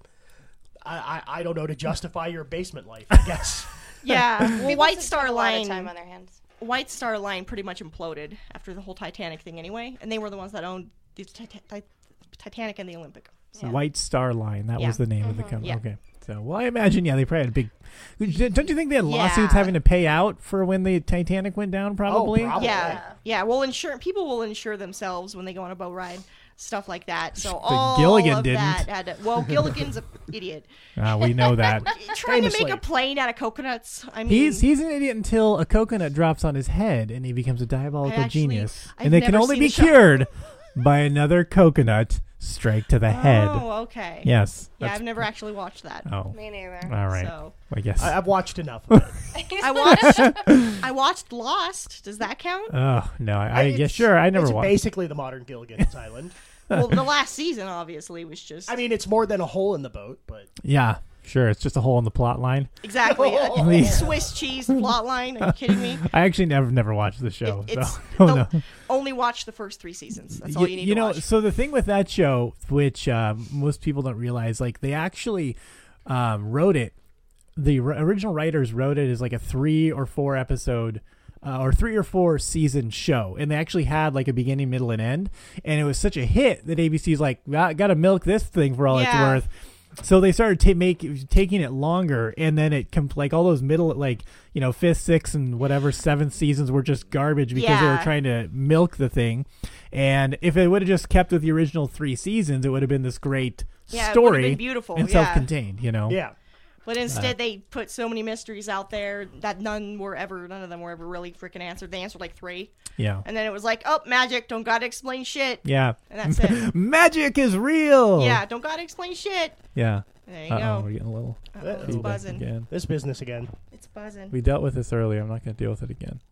O: I don't know, to justify your basement life, I guess.
N: Yeah, well,
E: People
N: White
E: just
N: Star
E: have a lot of
N: Line.
E: time on their hands.
N: White Star Line pretty much imploded after the whole Titanic thing, anyway, and they were the ones that owned the Titanic and the Olympic. So.
A: White Star Line. That
N: Yeah.
A: was the name of the company.
N: Yeah.
A: Okay. So, well, I imagine, they probably had a big. Don't you think they had lawsuits
N: Yeah.
A: having to pay out for when the Titanic went down? Probably.
N: Yeah. Well, people will insure themselves when they go on a boat ride, stuff like that. So
A: But
N: all
A: Gilligan
N: of
A: didn't.
N: that had to, well, Gilligan's an idiot.
A: We know that.
N: Trying to make
O: Famously.
N: a plane out of coconuts. I mean,
A: He's an idiot until a coconut drops on his head and he becomes a diabolical
N: Actually,
A: genius,
N: I've
A: and it can
N: never
A: only
N: seen
A: be
N: the show.
A: cured by another coconut strike to the head.
N: Oh, okay.
A: Yes.
N: Yeah,
A: that's-
N: I've never actually watched that.
A: Oh.
E: Me neither.
A: All right.
N: So-
A: I guess.
O: I've watched enough of it.
N: I watched Lost. Does that count?
A: Oh no! Yeah, sure. I never
O: It's
A: watched.
O: basically the modern Gilligan's Island.
N: Well, the last season obviously was just.
O: I mean, it's more than a hole in the boat, but
A: Yeah, sure. It's just a hole in the plot line.
N: Exactly.
A: Oh.
N: A Swiss cheese plot line. Are you kidding me?
A: I actually never watched the show.
N: It's
A: so I don't know.
N: only watch the first 3 seasons. That's all you need
A: You
N: to
A: know,
N: watch.
A: so the thing with that show, which most people don't realize, like they actually wrote it. The original writers wrote it as like a 3 or 4 episode or 3 or 4 season show, and they actually had like a beginning, middle, and end. And it was such a hit that ABC's like, got to milk this thing for all it's
N: Yeah.
A: worth. So they started taking it longer, and then it like all those middle, like 5th, 6th, and whatever 7th seasons were just garbage because they were
N: Yeah.
A: trying to milk the thing. And if it would have just kept with the original 3 seasons, it would have been this great
N: Yeah, it would have
A: story
N: been beautiful,
A: and
N: yeah.
A: self-contained.
O: Yeah.
N: But instead, they put so many mysteries out there that none of them were ever really freaking answered. They answered like 3.
A: Yeah.
N: And then it was like, oh, magic, don't gotta explain shit.
A: Yeah.
N: And that's it.
A: Magic is real.
N: Yeah, don't gotta explain shit.
A: Yeah.
N: There you
A: Uh-oh,
N: go.
A: we're getting a little
N: It's
A: feedback
N: buzzing.
A: again.
O: This business again.
N: It's buzzing.
A: We dealt with this earlier. I'm not going to deal with it again.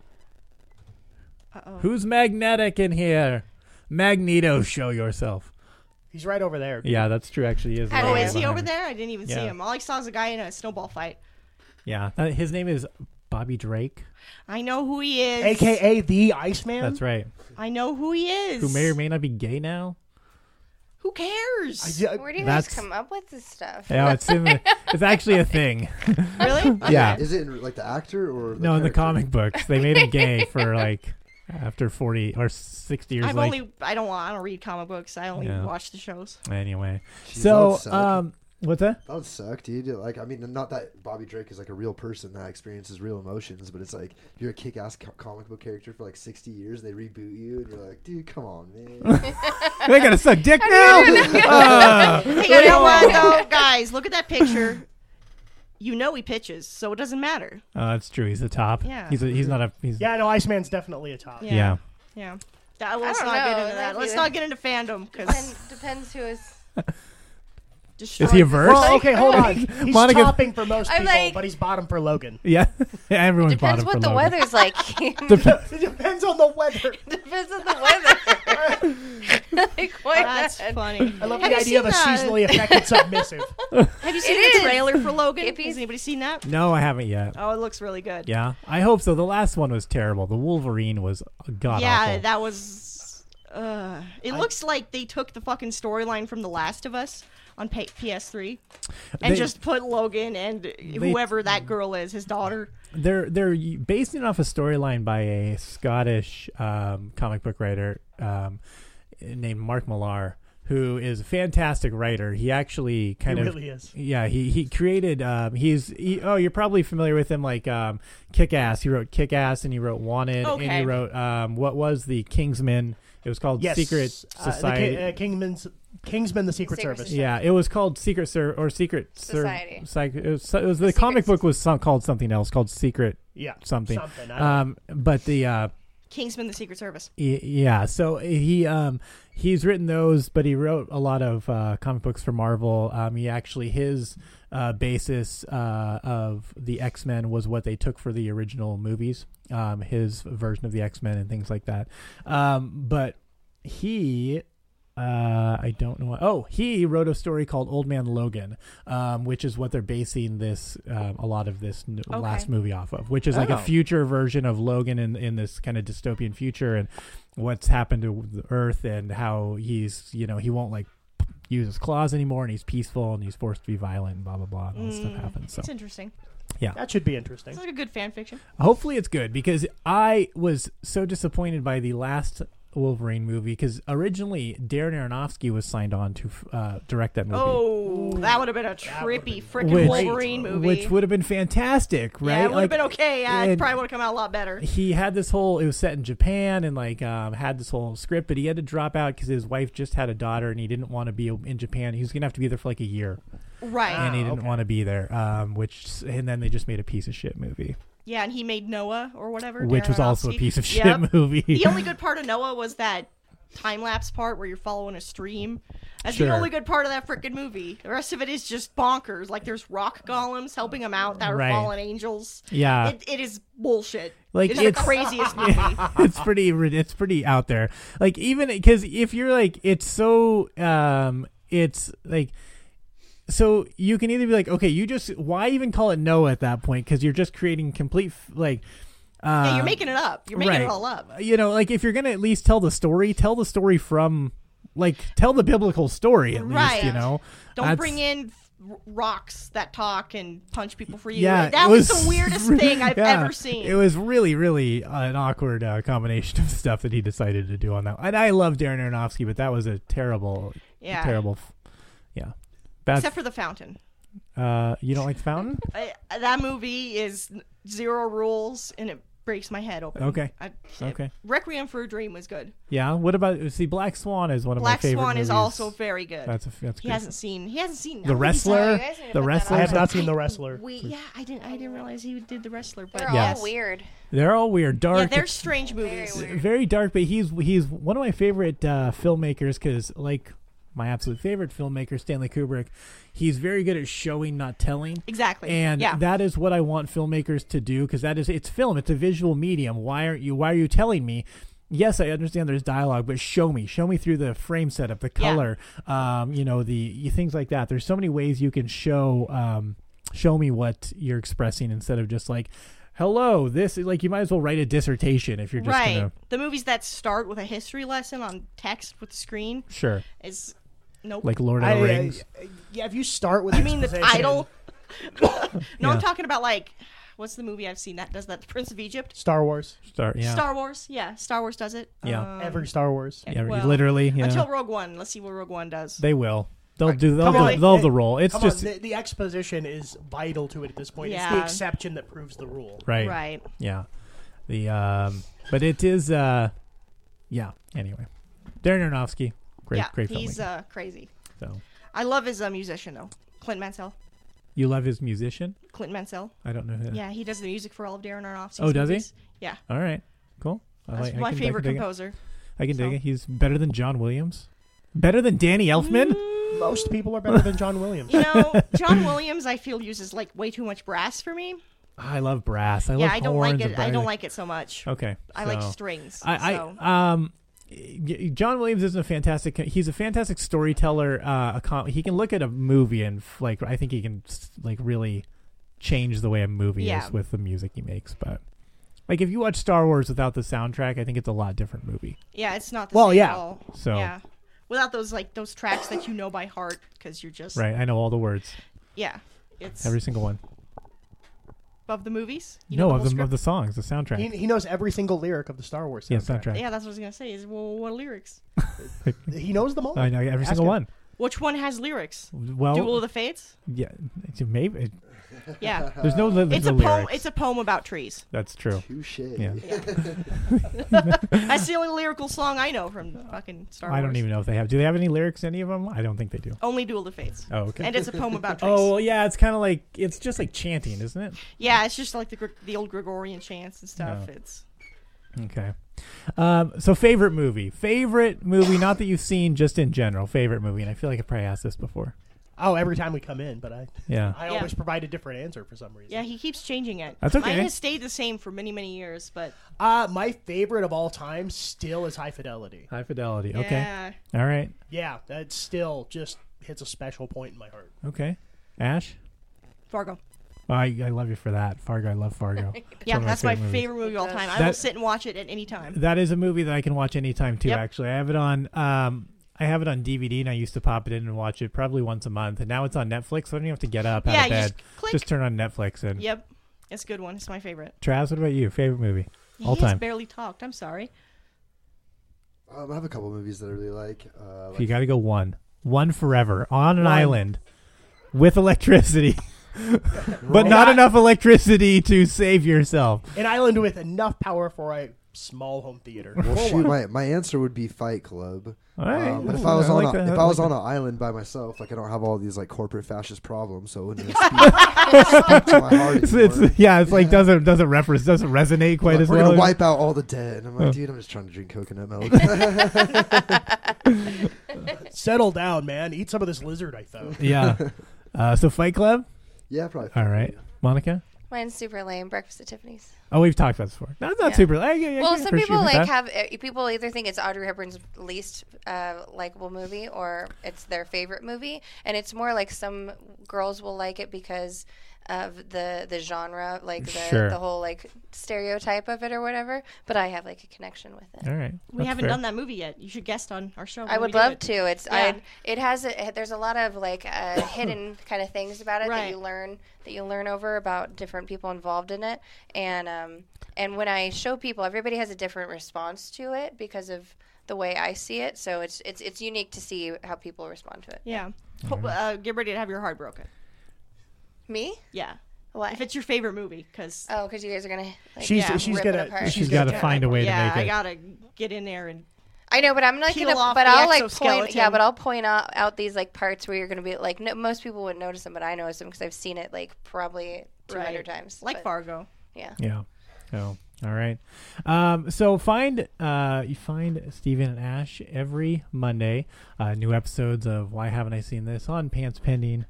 N: Uh-oh.
A: Who's magnetic in here? Magneto, show yourself.
O: He's right over there.
A: Yeah, that's true. Actually, he is.
N: Oh,
A: right
N: is he
A: behind
N: over
A: me.
N: there? I didn't even see
A: Yeah.
N: him. All I saw was a guy in a snowball fight.
A: Yeah, his name is Bobby Drake.
N: I know who he is.
O: AKA the Iceman.
A: That's right.
N: I know who he is.
A: Who may or may not be gay now.
N: Who cares?
E: Where do you guys
A: That's-
E: come up with this stuff?
A: Yeah, it's actually a thing.
N: Really?
A: Yeah.
F: Is it in, like the actor or
A: No, in the
F: character?
A: comic books, they made him gay for like after 40 or 60 years.
N: I don't read comic books. I only
A: Yeah.
N: watch the shows.
A: Anyway,
F: Jeez, that
A: so
F: would suck.
A: what's that?
F: That would suck, dude. Like, I mean, not that Bobby Drake is like a real person that experiences real emotions, but it's like you're a kick-ass comic book character for like 60 years. They reboot you, and you're like, dude, come on, man.
A: They gotta suck dick now.
N: Hey, you know what, though, guys? Look at that picture. You know he pitches, so it doesn't matter.
A: That's true. He's the top.
N: Yeah.
A: He's not a. He's
O: Yeah, no, Iceman's definitely a top.
A: Yeah.
N: Yeah. Let's
E: I
N: not
E: don't
N: get
E: know.
N: into that.
E: That'd be
N: Let's
E: the-
N: not get into fandom because
E: Depends who is.
A: Is he a verse?
O: Well, okay, hold on. He's
A: Monica-
O: topping for most
E: I'm
O: people,
E: like-
O: but he's bottom for Logan.
A: Yeah, everyone's
E: Depends
A: bottom
E: what
A: for
E: the
A: Logan.
E: weather's like.
O: It depends on the weather.
E: Depends on the weather. Like, why
N: That's
E: not?
N: funny.
O: I love
N: Have
O: the
N: you
O: idea of a
N: seen
O: seasonally affected submissive.
N: Have you seen
E: It
N: the
E: is.
N: trailer for Logan?
E: If he's-
N: Has anybody seen that?
A: No, I haven't yet.
N: Oh, it looks really good.
A: Yeah, I hope so. The last one was terrible. The Wolverine was god
N: Yeah,
A: awful.
N: that was. It looks like they took the fucking storyline from The Last of Us on PS3 and
A: They-
N: just put Logan and whoever that girl is, his daughter.
A: They're basing it off a storyline by a Scottish comic book writer named Mark Millar, who is a fantastic writer. He actually kind
O: He
A: of
O: really is.
A: Yeah, he created. You're probably familiar with him, like Kick-Ass. He wrote Kick-Ass and he wrote Wanted and he
N: Okay.
A: wrote what was the Kingsman. It was called
O: Yes.
A: Secret Society.
O: Kingsman, the Secret Service.
A: Yeah, it was called Secret
E: Society.
A: It was the comic book was called something else, called Secret.
O: Yeah,
A: something.
O: I don't know.
A: But the
N: Kingsman, the Secret Service.
A: yeah, so he's written those, but he wrote a lot of comic books for Marvel. He actually his basis of the X-Men was what they took for the original movies. His version of the X-Men and things like that. But he. I don't know. He wrote a story called Old Man Logan, which is what they're basing this a lot of this last movie off of, which is like a future version of Logan in this kind of dystopian future and what's happened to the Earth and how he's he won't like use his claws anymore and he's peaceful and he's forced to be violent and blah blah blah and all this stuff happens. So
N: It's interesting.
A: yeah.
O: That should be interesting.
N: It's like a good fan fiction.
A: Hopefully it's good because I was so disappointed by the last Wolverine movie because originally Darren Aronofsky was signed on to direct that movie.
N: Oh, that would have been a trippy freaking Wolverine movie.
A: Which would have been fantastic, right?
N: Yeah, it would have been okay. Yeah, it
A: and
N: probably would have come out a lot better.
A: He had this whole, it was set in Japan and like had this whole script, but he had to drop out because his wife just had a daughter and he didn't want to be in Japan. He was going to have to be there for like a year.
N: Right.
A: And he didn't want to be there, and then they just made a piece of shit movie.
N: Yeah, and he made Noah or whatever.
A: Which was also a
N: Aronofsky.
A: piece of shit movie.
N: The only good part of Noah was that time-lapse part where you're following a stream. That's
A: Sure.
N: the only good part of that freaking movie. The rest of it is just bonkers. Like, there's rock golems helping him out that are
A: Right.
N: fallen angels.
A: Yeah.
N: It is bullshit.
A: Like,
N: it's the craziest movie.
A: it's pretty out there. Like, even because if you're like, it's so it's like, so you can either be like, okay, why even call it Noah at that point, because you're just creating complete
N: Yeah, you're making it up. You're making
A: right.
N: it all up.
A: You know, like, if you're gonna at least tell the story from, like, tell the biblical story at
N: Right.
A: least. You know,
N: Don't bring in rocks that talk and punch people for you.
A: Yeah,
N: that
A: it
N: was the weirdest thing I've
A: yeah,
N: ever seen.
A: It was really, really an awkward combination of stuff that he decided to do on that. And I love Darren Aronofsky, but that was a terrible, bad.
N: Except for The Fountain.
A: You don't like The Fountain?
N: That movie is zero rules, and it breaks my head open.
A: Okay. Okay.
N: Requiem for a Dream was good.
A: Yeah. What about Black Swan is one of my favorite
N: Black Swan
A: movies.
N: is also very good.
A: That's
N: he
A: good.
N: hasn't seen
A: The Wrestler. The Wrestler.
O: I have not seen The Wrestler.
N: I didn't realize he did The Wrestler. But
E: They're all weird.
A: They're all weird, dark.
N: Yeah, they're strange movies.
A: Very dark, but he's one of my favorite filmmakers, because, like, my absolute favorite filmmaker, Stanley Kubrick, he's very good at showing, not telling.
N: Exactly.
A: And that is what I want filmmakers to do, because it's film. It's a visual medium. Why are you telling me? Yes, I understand there's dialogue, but show me through the frame setup, the color, the things like that. There's so many ways you can show me what you're expressing, instead of just like, hello, this, like, you might as well write a dissertation if you're just gonna.
N: The movies that start with a history lesson on text with the screen.
A: Sure.
N: Is nope.
A: Like Lord of the Rings.
O: Yeah, if you start with
N: you mean the title? No, I'm
A: Yeah.
N: talking about, like, what's the movie I've seen that does that? The Prince of Egypt.
O: Star Wars.
N: Star Wars. Yeah, Star Wars does it.
A: Yeah.
O: Every Star Wars.
A: Yeah, literally. Yeah.
N: Until Rogue One. Let's see what Rogue One does.
A: They will. They'll
O: Right.
A: do.
O: Come on,
A: They'll have the role. It's
O: come
A: just
O: on, the exposition is vital to it at this point. It's
N: Yeah.
O: the exception that proves the rule.
A: right.
N: Right.
A: Yeah. But it is. Yeah. Anyway, Darren Aronofsky, great
N: he's
A: filmmaker.
N: crazy.
A: So
N: I love his musician though, Clint Mansell.
A: you love his musician?
N: Clint Mansell.
A: I don't know who.
N: Yeah, he does the music for all of Darren Aronofsky's
A: Oh, does
N: movies.
A: he?
N: Yeah.
A: All right. Cool.
N: That's
A: I
N: my
A: can
N: favorite
A: dig it.
N: composer.
A: I can dig it. He's better than John Williams. Better than Danny Elfman.
O: Most people are better than John Williams.
N: You know, John Williams, I feel, uses like way too much brass for me.
A: I love brass. I
N: Yeah,
A: love
N: I don't
A: horns
N: like
A: and
N: it. I
A: brass.
N: don't like it so much.
A: Okay.
N: I like
A: so-
N: strings.
A: John Williams is he's a fantastic storyteller. He can look at a movie and I think he can really change the way a movie
N: Yeah.
A: is with the music he makes. But like, if you watch Star Wars without the soundtrack, I think it's a lot different movie.
N: Yeah, it's not the
A: Well,
N: same
A: yeah.
N: at all.
A: So-
N: yeah. Without those tracks that you know by heart because you're just
A: Right. I know all the words.
N: Yeah. It's
A: Every single one.
N: of the movies? You
A: No,
N: know
A: of
N: whole
A: the
N: script?
A: songs, the soundtrack.
O: He knows every single lyric of the Star Wars
A: Yeah,
O: soundtrack.
A: soundtrack.
N: Yeah, that's what I was gonna say. Is what lyrics?
O: He knows them all.
A: I know every
O: Ask
A: single
O: him.
A: one.
N: Which one has lyrics?
A: Well,
N: Duel of the Fates.
A: Yeah, maybe.
N: Yeah.
A: There's no
N: It's a
A: lyrics.
N: poem. It's a poem about trees.
A: That's true.
F: Touche.
A: Yeah.
N: That's the only lyrical song I know from fucking Star Wars.
A: I don't even know if they have. Do they have any lyrics? Any of them? I don't think they do.
N: Only Duel of the Fates.
A: Oh, okay.
N: And it's a poem about trees.
A: Oh, well, yeah. It's kind of like it's just like chanting, isn't it?
N: Yeah, it's just like the old Gregorian chants and stuff.
A: Oh.
N: It's
A: Okay. So favorite movie, not that you've seen, just in general, favorite movie, and I feel like I probably asked this before.
O: Oh, every time we come in, but I
A: Yeah.
O: always provide a different answer for some reason.
N: yeah. He keeps changing it.
A: That's okay.
N: Mine has stayed the same for many years, but
O: My favorite of all time still is High Fidelity.
A: High Fidelity. Okay.
N: Yeah.
A: All right.
O: Yeah, that still just hits a special point in my heart.
A: Okay. Ash.
N: Fargo.
A: Oh, I love you for that. Fargo. I love Fargo. It's
N: Yeah,
A: one of
N: that's my
A: movies.
N: favorite movie of all time. I
A: That-
N: will sit and watch it at any time.
A: That is a movie that I can watch anytime too.
N: Yep.
A: Actually, I have it on. I have it on DVD, and I used to pop it in and watch it probably once a month. And now it's on Netflix, so I don't even have to get up out
N: Yeah,
A: of
N: you
A: bed.
N: just click.
A: Turn on Netflix and.
N: Yep, it's a good one. It's my favorite.
A: Travis, what about you? Favorite movie all
N: He has
A: time?
N: barely talked. I'm sorry.
F: I have a couple movies that I really like.
A: You got to go one forever on an
F: One.
A: island with electricity, but
O: An
A: not
O: i-
A: enough electricity to save yourself.
O: An island with enough power for a small home theater.
F: Well,
O: Full
F: shoot,
O: one.
F: my answer would be Fight Club.
A: All right.
F: But if I was
A: I like that.
F: if
A: I
F: I was
A: like
F: on an island by myself, like I don't have all these like corporate fascist problems, so it wouldn't really speak to my heart anymore.
A: It's like doesn't resonate quite as
F: We're
A: well.
F: gonna wipe out all the dead. And I'm like, dude, I'm just trying to drink coconut milk.
O: Settle down, man. Eat some of this lizard I found.
A: Yeah. So Fight Club.
F: Yeah, probably.
A: All right, Monica.
E: Mine's super lame. Breakfast at Tiffany's.
A: Oh, we've talked about this before. No, it's not
E: Yeah.
A: super. I
E: Well,
A: can
E: some
A: appreciate
E: people
A: that.
E: have people either think it's Audrey Hepburn's least likable movie or it's their favorite movie, and it's more like some girls will like it because of the genre, like the whole like stereotype of it or whatever. But I have like a connection with it.
A: All right,
N: We haven't done that movie yet. You should guest on our show.
E: I would love to. It's it has there's a lot of like hidden kind of things about it that you learn over about different people involved in it, and when I show people, everybody has a different response to it because of the way I see it. So it's unique to see how people respond to it.
N: Yeah. Get ready to have your heart broken.
E: Me?
N: Yeah.
E: Why?
N: If it's your favorite movie, because
E: you guys are gonna. Like,
O: She's
E: rip it apart.
A: She's got to find a way to make it.
N: I gotta get in there and.
E: I know, but I'm not
N: peel
E: gonna.
N: off
E: But
N: the
E: I'll like
N: exoskeleton.
E: point. Yeah, but I'll point out these like parts where you're gonna be like. No, most people wouldn't notice them, but I notice them because I've seen it like probably 200 times.
N: Like
E: but,
N: Fargo.
E: Yeah.
A: Yeah. Oh, all right. So you find Steven and Ash every Monday. New episodes of Why Haven't I Seen This on Pants Pending,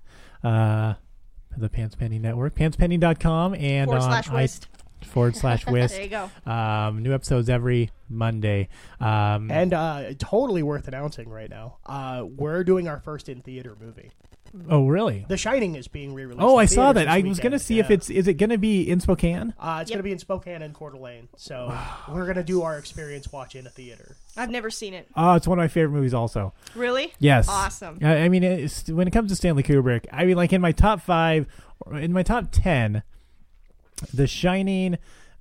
A: the Pants Pending Network, pantspending.com, and
N: /wist.
A: /wist.
N: There you go.
A: New episodes every Monday.
O: And totally worth announcing right now. We're doing our first in-theater movie.
A: Oh, really?
O: The Shining is being re-released.
A: Oh,
O: in
A: I saw that.
O: theaters
A: I
O: this
A: was going to
O: weekend.
A: see if is it going to be in Spokane?
O: It's going to be in Spokane and Coeur d'Alene. So we're going to do our experience watch in a theater.
N: I've never seen it.
A: Oh, it's one of my favorite movies also.
N: Really?
A: Yes.
N: Awesome.
A: I mean, when it comes to Stanley Kubrick, I mean, like in my top 5, in my top 10, The Shining,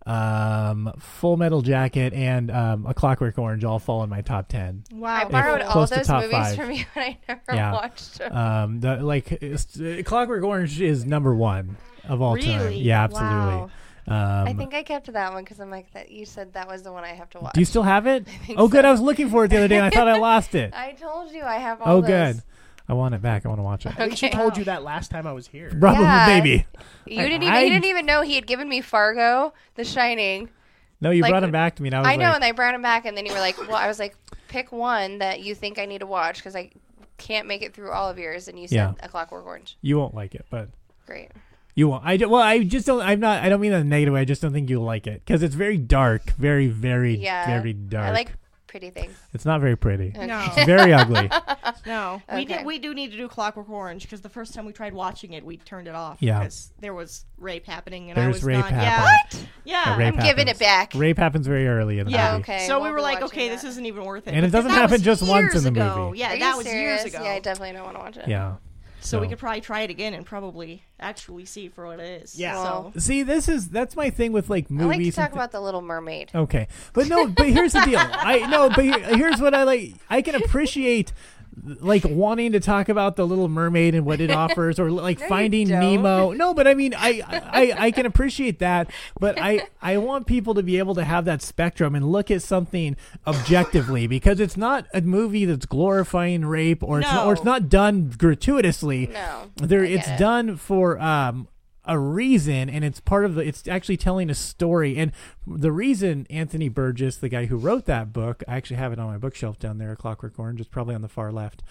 A: Full Metal Jacket, and A Clockwork Orange all fall in my top 10.
E: Wow. I borrowed all those movies
A: 5.
E: from you, and I never watched them.
A: Clockwork Orange is number 1 of all time. Yeah, absolutely.
E: Wow. I think I kept that one because I'm like that. You said that was the one I have to watch.
A: Do you still have it?
E: I think
A: Oh, good.
E: so.
A: I was looking for it the other day, and I thought I lost it.
E: I told you I have all
A: Oh,
E: those.
A: good. I want it back. I want to watch it.
O: At least she told you that last time I was here.
A: Probably, maybe.
E: You didn't even. He didn't even know he had given me Fargo, The Shining.
A: No, you
E: Like,
A: brought him back to me. And
E: I know, and I brought him back, and then you were like, "Well," I was like, "Pick one that you think I need to watch because I can't make it through all of yours." And you said A Clockwork Orange.
A: You won't like it, but
E: great.
A: You won't. I just don't. I don't mean that in a negative way. I just don't think you'll like it because it's very dark, very, very, very dark.
E: I like pretty things.
A: It's not very pretty.
E: Okay.
N: No.
A: It's very ugly.
N: No,
E: Okay.
N: we do need to do Clockwork Orange because the first time we tried watching it, we turned it off
A: Yeah.
N: because there was rape happening, and
A: There's
N: I was
A: rape
N: not.
A: happening.
N: Yeah,
A: Rape
E: I'm giving
A: happens.
E: it back.
A: Rape happens very early in the
N: yeah.
A: movie.
E: Okay.
N: So
E: we'll
N: we were
E: be
N: like,
E: watching
N: okay,
E: that.
N: this isn't even worth it.
A: And it
N: But
A: doesn't
N: that
A: happen
N: was
A: just once
N: years
A: in the
N: ago.
A: movie.
N: Yeah,
E: Are
N: that
E: you
N: was
E: serious?
N: years ago.
E: Yeah, I definitely don't want to watch it.
A: Yeah.
N: So we could probably try it again and probably actually see for what it is.
O: Yeah.
N: So.
A: See, that's my thing with like
E: I
A: movies.
E: like to talk
A: and
E: about The Little Mermaid.
A: Okay, but here's the deal. Here's what I like. I can appreciate like wanting to talk about The Little Mermaid and what it offers, or like
E: No, you
A: Finding
E: don't.
A: Nemo. No, but I mean, I can appreciate that, but I want people to be able to have that spectrum and look at something objectively, because it's not a movie that's glorifying rape, or it's not done gratuitously.
E: No,
A: it's done for a reason, and it's part of it's actually telling a story. And the reason Anthony Burgess, the guy who wrote that book, I actually have it on my bookshelf down there, Clockwork Orange, it's probably on the far left,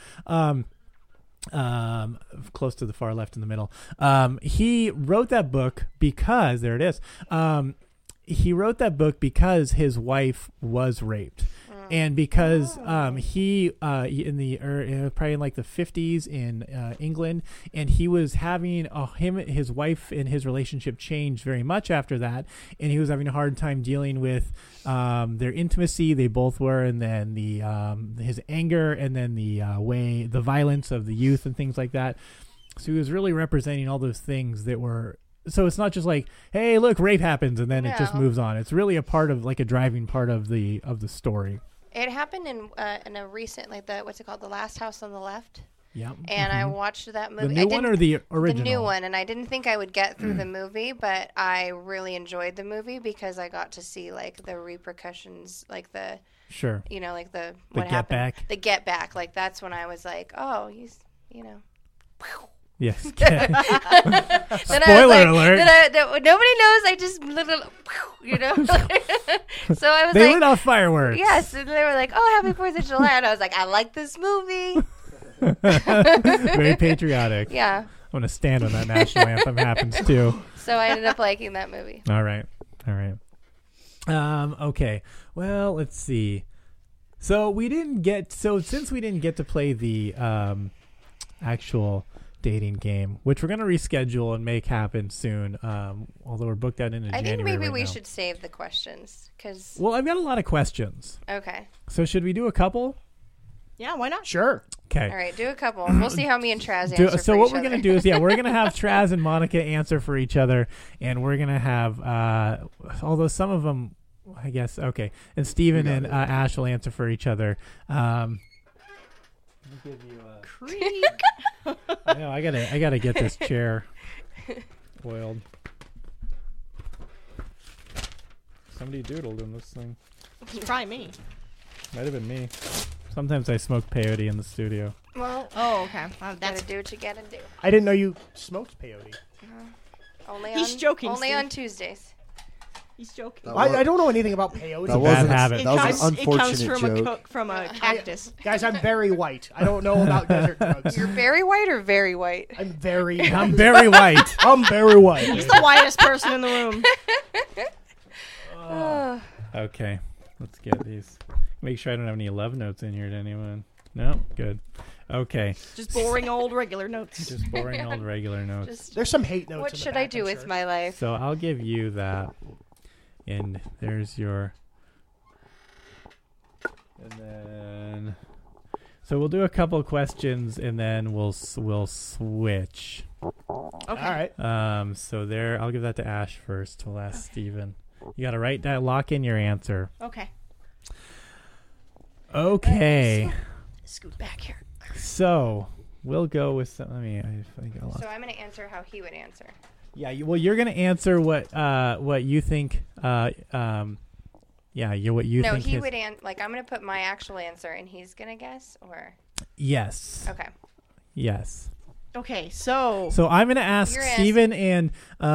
A: close to the far left in the middle. He wrote that book because there it is. He wrote that book because his wife was raped. And because he in the probably in like the 50s in England, and he was having his wife and his relationship changed very much after that, and he was having a hard time dealing with their intimacy. They both were, and then his anger, and then the violence of the youth and things like that. So he was really representing all those things that were. So it's not just like, hey, look, rape happens, and then it just moves on. It's really a part of, like, a driving part of the story.
E: It happened in a recent, like what's it called, The Last House on the Left.
A: Yeah.
E: And I watched that movie.
A: The new one or the original?
E: The new one, and I didn't think I would get through the movie, but I really enjoyed the movie because I got to see like the repercussions, like the
A: Sure.
E: You know, like
A: The
E: what
A: Get
E: happened.
A: Back?
E: The Get Back. Like that's when I was like, oh, he's, you know.
A: Yes.
E: Then I
A: Spoiler
E: was like,
A: alert.
E: nobody knows. I just little, you know. So I was
A: They
E: like,
A: lit off fireworks.
E: Yes, and they were like, "Oh, happy 4th of July," and I was like, "I like this movie."
A: Very patriotic.
E: Yeah.
A: I'm gonna stand when that national anthem happens too.
E: So I ended up liking that movie.
A: All right. Okay. Well, let's see. So since we didn't get to play the actual dating game, which we're gonna reschedule and make happen soon. Although we're booked out into January.
E: I think maybe
A: right
E: we
A: now.
E: should save the questions because.
A: Well, I've got a lot of questions.
E: Okay.
A: So should we do a couple?
N: Yeah, why not?
O: Sure.
A: Okay.
E: All right, do a couple. We'll see how me and Traz answer.
A: So
E: for
A: what
E: each
A: we're
E: other.
A: gonna do is, we're gonna have Traz and Monica answer for each other, and we're gonna have, although some of them, I guess, okay, and Steven and Ash will answer for each other. Let me give you a
N: creak.
A: I know I gotta get this chair oiled. Somebody doodled in this thing.
N: It's probably me.
A: Might have been me. Sometimes I smoke peyote in the studio.
E: Well,
N: okay.
E: That's do what you gotta do.
O: I didn't know you smoked peyote.
E: Only
N: He's
E: on,
N: joking,
E: Only
N: Steve.
E: on Tuesdays.
N: He's joking.
O: I don't know anything about peyote.
F: That was a bad habit. That was an
N: It comes
F: unfortunate
N: from
F: joke.
N: from a cactus.
O: Guys, I'm very white. I don't know about desert drugs.
E: You're very white or very white?
O: I'm very
A: white.
O: I'm very white.
N: He's the whitest person in the room.
A: Okay, let's get these. Make sure I don't have any love notes in here to anyone. No, good. Okay.
N: Just boring old regular notes.
A: Just boring old regular notes.
E: Just,
O: There's some hate notes.
E: What should I do with my life?
A: So I'll give you that, and there's your. And then, so we'll do a couple of questions, and then we'll switch.
N: Okay.
O: All right.
A: So there, I'll give that to Ash first. We'll ask Steven. You got to write that. Lock in your answer.
N: Okay.
A: Okay.
N: Scoot back here.
A: So we'll go with some. I think I lost.
E: So I'm going to answer how he would answer.
A: Yeah. You're going to answer what you think. What you
E: No,
A: think.
E: he would like I'm going to put my actual answer, and he's going to guess, or.
A: Yes.
E: Okay.
A: Yes.
N: Okay. So
A: I'm going to ask
E: You're
A: Steven and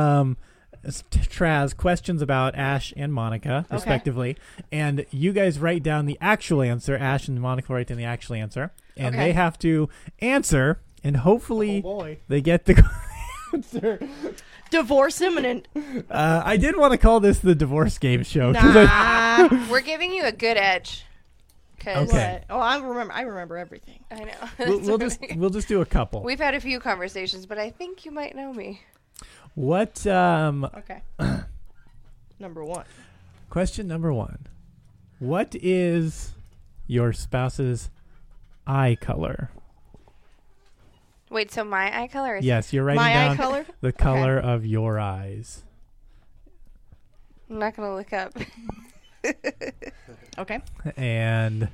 A: Traz questions about Ash and Monica, respectively, and you guys write down the actual answer. Ash and Monica write down the actual answer, and they have to answer, and hopefully they get the answer.
N: Divorce imminent.
A: I did want to call this the divorce game show.
N: Nah.
E: We're giving you a good edge.
A: Okay.
N: Oh, I remember everything.
E: I know.
A: We'll just do a couple.
E: We've had a few conversations, but I think you might know me.
A: What?
N: Okay. Number one.
A: Question number one. What is your spouse's eye color?
E: Wait, so my eye color is
A: Yes, you're writing
E: my
A: down
E: eye color?
A: the color of your eyes.
E: I'm not gonna look up.
N: Okay.
A: And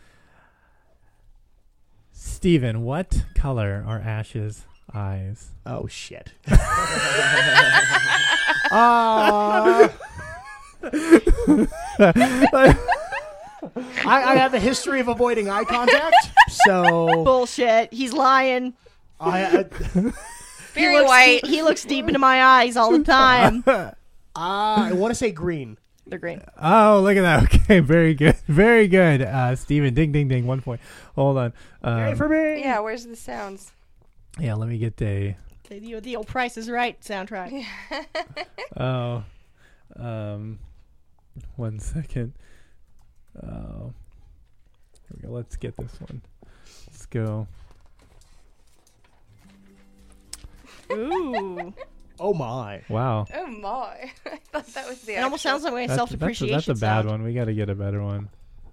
A: Steven, what color are Ash's eyes?
O: Oh shit. I have a history of avoiding eye contact, so
N: Bullshit. He's lying.
E: Very white.
N: He looks deep into my eyes all the time.
O: I want to say green.
N: They're green.
A: Oh, look at that. Okay, very good. Very good. Steven, ding, ding, ding. 1 point. Hold on.
O: Yay for me.
E: Yeah, where's the sounds?
A: Yeah, let me get the
N: The old Price is Right soundtrack.
A: Oh. 1 second. Oh. Here we go. Let's get this one. Let's go.
N: Ooh.
O: Oh my.
A: Wow.
E: Oh my! I thought that was the.
N: It almost sounds like my self-depreciation
A: That's a bad
N: sound.
A: one. We got to get a better one.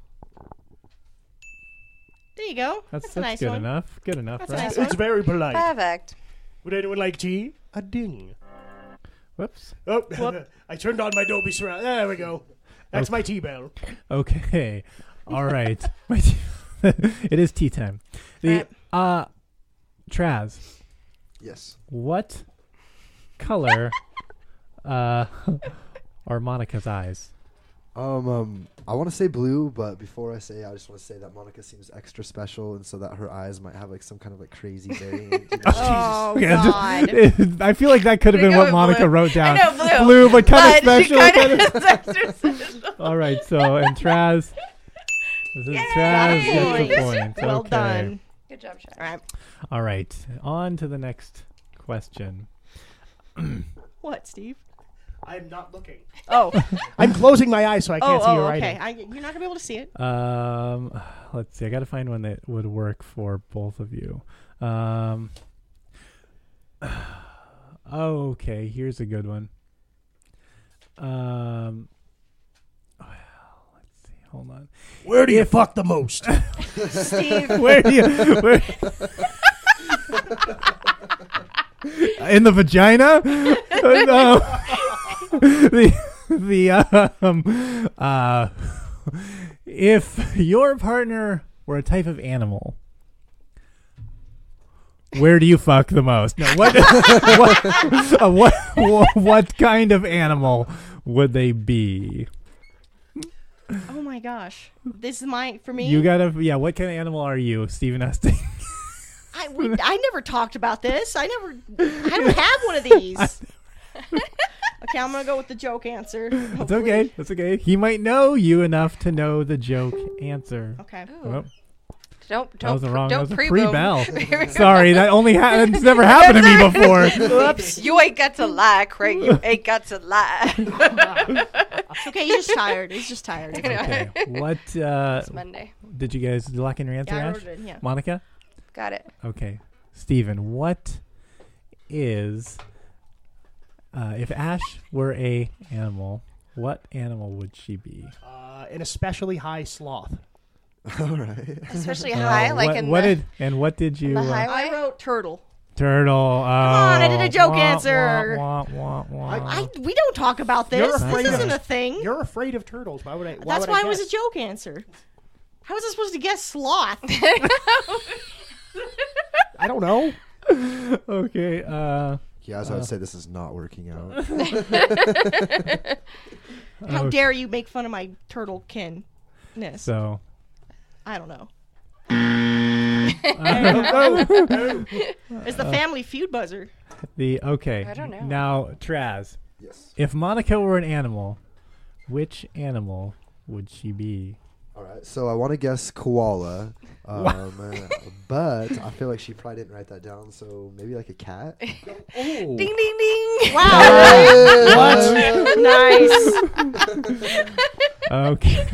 N: There you go.
A: That's
N: a nice
A: good
N: one.
A: enough. Good enough,
N: That's a
A: right?
N: nice
O: It's
N: one.
O: very polite.
E: Perfect.
O: Would anyone like tea? A ding.
A: Whoops.
O: Oh,
N: Whoop.
O: I turned on my Dolby Surround. There we go. That's my tea bell.
A: Okay. All right. It is tea time. Traz.
F: Yes.
A: What color are Monica's eyes?
F: I want to say blue, but before I say it, I just want to say that Monica seems extra special, and so that her eyes might have like some kind of like crazy variant.
N: Oh,
A: Yeah,
N: God.
A: I feel like that could have been
E: Go
A: what
E: with
A: Monica
E: blue.
A: wrote down.
E: I know,
A: Blue, but kind of
E: But she
A: special.
E: kinda
A: kinda-
E: is extra special.
A: All right, so and Traz. This is Traz gets the point.
N: Well
A: Okay.
N: done.
E: Good job, Chad.
N: All right.
A: All right, on to the next question.
N: What, Steve?
O: I'm not looking.
N: Oh.
O: I'm closing my eyes so I can't see your
N: okay.
O: writing.
N: You're not gonna be able to see it.
A: Let's see. I got to find one that would work for both of you. Okay, here's a good one. Let's see. Hold on.
O: Where do you fuck the most?
N: Steve.
A: Where do you? Where? In the vagina? No. If your partner were a type of animal, where do you fuck the most? No, what kind of animal would they be?
N: Oh my gosh. This is for me.
A: You gotta, what kind of animal are you, Stephen Esting?
N: I never talked about this. I don't have one of these. Okay, I'm gonna go with the joke answer.
A: That's okay. That's okay. He might know you enough to know the joke answer.
N: Okay.
A: Oh,
E: Don't
A: that was the wrong. That was a
E: pre-boom.
A: pre-bell. Sorry, that only that's never happened to me before.
E: Whoops. You ain't got to lie, Craig. You ain't got to lie.
N: It's okay. He's just tired. He's just tired.
A: Okay. What?
E: It's Monday.
A: Did you guys lock in your answer,
N: Yeah, I
A: Ash?
N: wrote it in, yeah.
A: Monica?
E: Got it.
A: Okay. Steven, what is if Ash were a animal, what animal would she be?
O: An especially high sloth.
F: All right.
E: Especially high, like
A: what,
E: in
A: what
E: the,
A: did and what did you?
E: in the highway.
N: I wrote turtle.
A: Turtle.
N: Come on, I did a joke answer.
A: Wah.
N: We don't talk about this.
O: You're
N: This
O: afraid
N: isn't
O: of-
N: a thing.
O: You're afraid of turtles. Why would I?
N: That's
O: would
N: why
O: I
N: it was
O: guess?
N: a joke answer. How was I supposed to guess sloth?
O: I don't know.
A: Okay.
F: Yes, I would say this is not working out.
N: How dare you make fun of my turtle kinness?
A: So.
N: I don't know.
A: know.
N: It's the Family Feud buzzer.
A: Okay.
E: I don't know.
A: Now, Traz.
F: Yes.
A: If Monica were an animal, which animal would she be?
F: All right, so I want to guess koala, but I feel like she probably didn't write that down, so maybe like a cat.
E: Ding, ding, ding.
N: Wow. Nice.
A: Okay.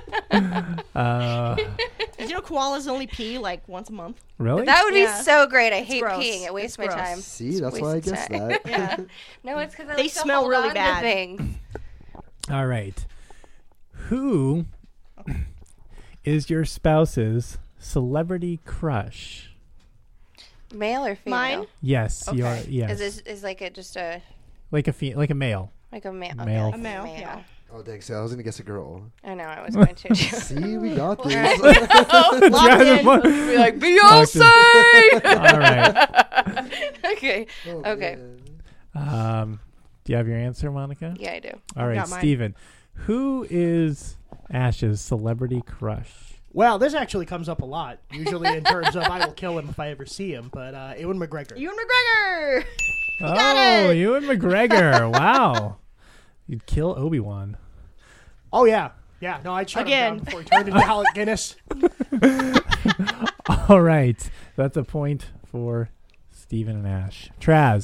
N: Did you know koalas only pee like once a month?
A: Really?
E: That would
N: Yeah.
E: be so great. I
N: It's
E: hate
N: gross.
E: peeing. It wastes my
N: It's gross.
E: time.
F: See,
E: It's
F: that's why I
E: wasted
F: guessed
E: time.
F: that.
N: Yeah.
E: No, it's because
N: They smell really bad.
E: Things.
A: All right. Who is your spouse's celebrity crush?
E: Male or female?
N: Mine?
A: Yes, you are. Yes,
E: Is like a just a
A: like a male.
E: like a male?
A: Male.
E: Okay,
N: A male, yeah.
F: Oh, dang, so I was going to guess a girl.
E: I know. I was going to.
F: See, we got this.
N: Locked in.
E: Be like Beyonce.
A: All right.
E: Okay.
F: Oh,
E: Okay.
F: man.
A: Do you have your answer, Monica?
E: Yeah, I do.
A: All right,
N: got mine.
A: Steven. Who is Ash's celebrity crush?
O: Well, this actually comes up a lot. Usually in terms of I will kill him if I ever see him. But Ewan McGregor.
N: Ewan McGregor.
A: Oh, Ewan McGregor. Wow. You'd kill Obi-Wan.
O: Oh yeah, yeah. No, I'd shut him
N: Again.
O: down before he turned into Alec Guinness.
A: All right. That's a point for Steven and Ash. Traz,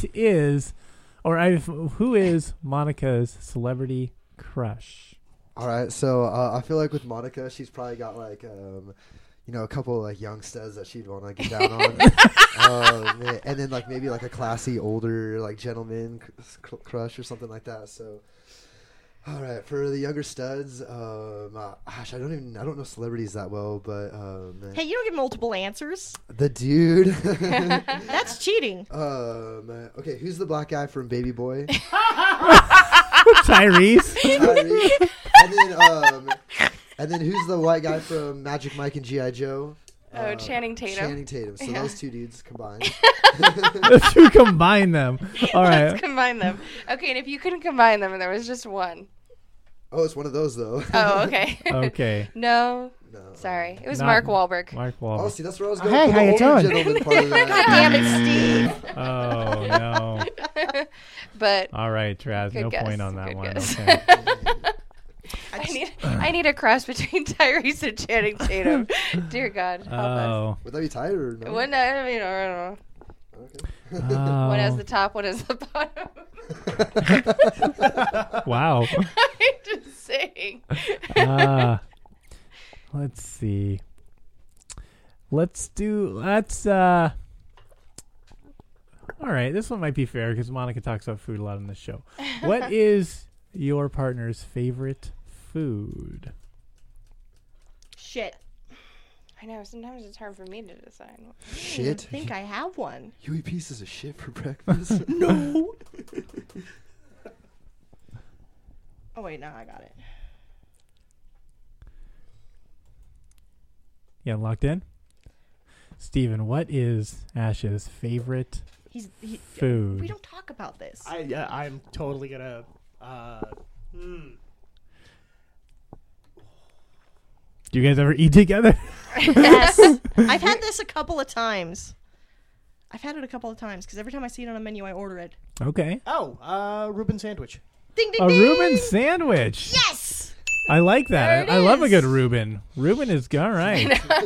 A: who is Monica's celebrity crush?
F: All right, so I feel like with Monica, she's probably got like, a couple of like young studs that she'd want to get down on, and then like maybe like a classy older like gentleman crush or something like that. So, all right, for the younger studs, gosh, I don't know celebrities that well, but
N: Hey, you don't get multiple answers.
F: the dude.
N: That's cheating.
F: Okay, who's the black guy from Baby Boy?
A: Tyrese.
F: Tyrese. And then who's the white guy from Magic Mike and G.I. Joe?
E: Oh, Channing Tatum.
F: Channing Tatum. So
E: Yeah.
F: those two dudes combined.
A: Let's combine them. All right.
E: Let's combine them. Okay, and if you couldn't combine them and there was just one.
F: Oh, it's one of those though.
E: Oh, okay.
A: Okay.
E: No. Sorry. It was
A: Not
E: Mark Wahlberg.
A: Mark Wahlberg.
F: Oh, see, that's where I was going.
O: Hey,
F: for
O: how
F: the
O: you
F: older
O: doing?
F: gentleman part of that.
N: God damn it, Steve.
A: Oh no.
E: But
A: All right, Traz.
E: Good
A: No
E: guess.
A: point on that
E: Good
A: one.
E: guess.
A: Okay.
E: I need a cross between Tyrese and Channing Tatum. Dear God, help us.
F: Would that be tight or no?
E: One, I mean, I don't know.
A: Oh.
E: One has the top, one has the bottom.
A: Wow.
E: I'm just saying.
A: Let's see. Let's. All right, this one might be fair because Monica talks about food a lot on this show. What is your partner's favorite food?
N: Shit.
E: I know. Sometimes it's hard for me to decide.
F: Shit.
N: I think I have one.
F: You eat pieces of shit for breakfast?
N: No. Oh wait, no, I got it.
A: Yeah, locked in? Steven, what is Ash's favorite food?
N: We don't talk about this.
O: I'm totally gonna.
A: Do you guys ever eat together?
N: Yes. I've had this a couple of times. I've had it a couple of times because every time I see it on a menu, I order it.
A: Okay.
O: Oh, Reuben sandwich.
N: Ding ding
A: A
N: ding.
A: Reuben sandwich.
N: Yes.
A: I like that.
N: There
A: I
N: it
A: love a
N: is.
A: good Reuben. Reuben is all right.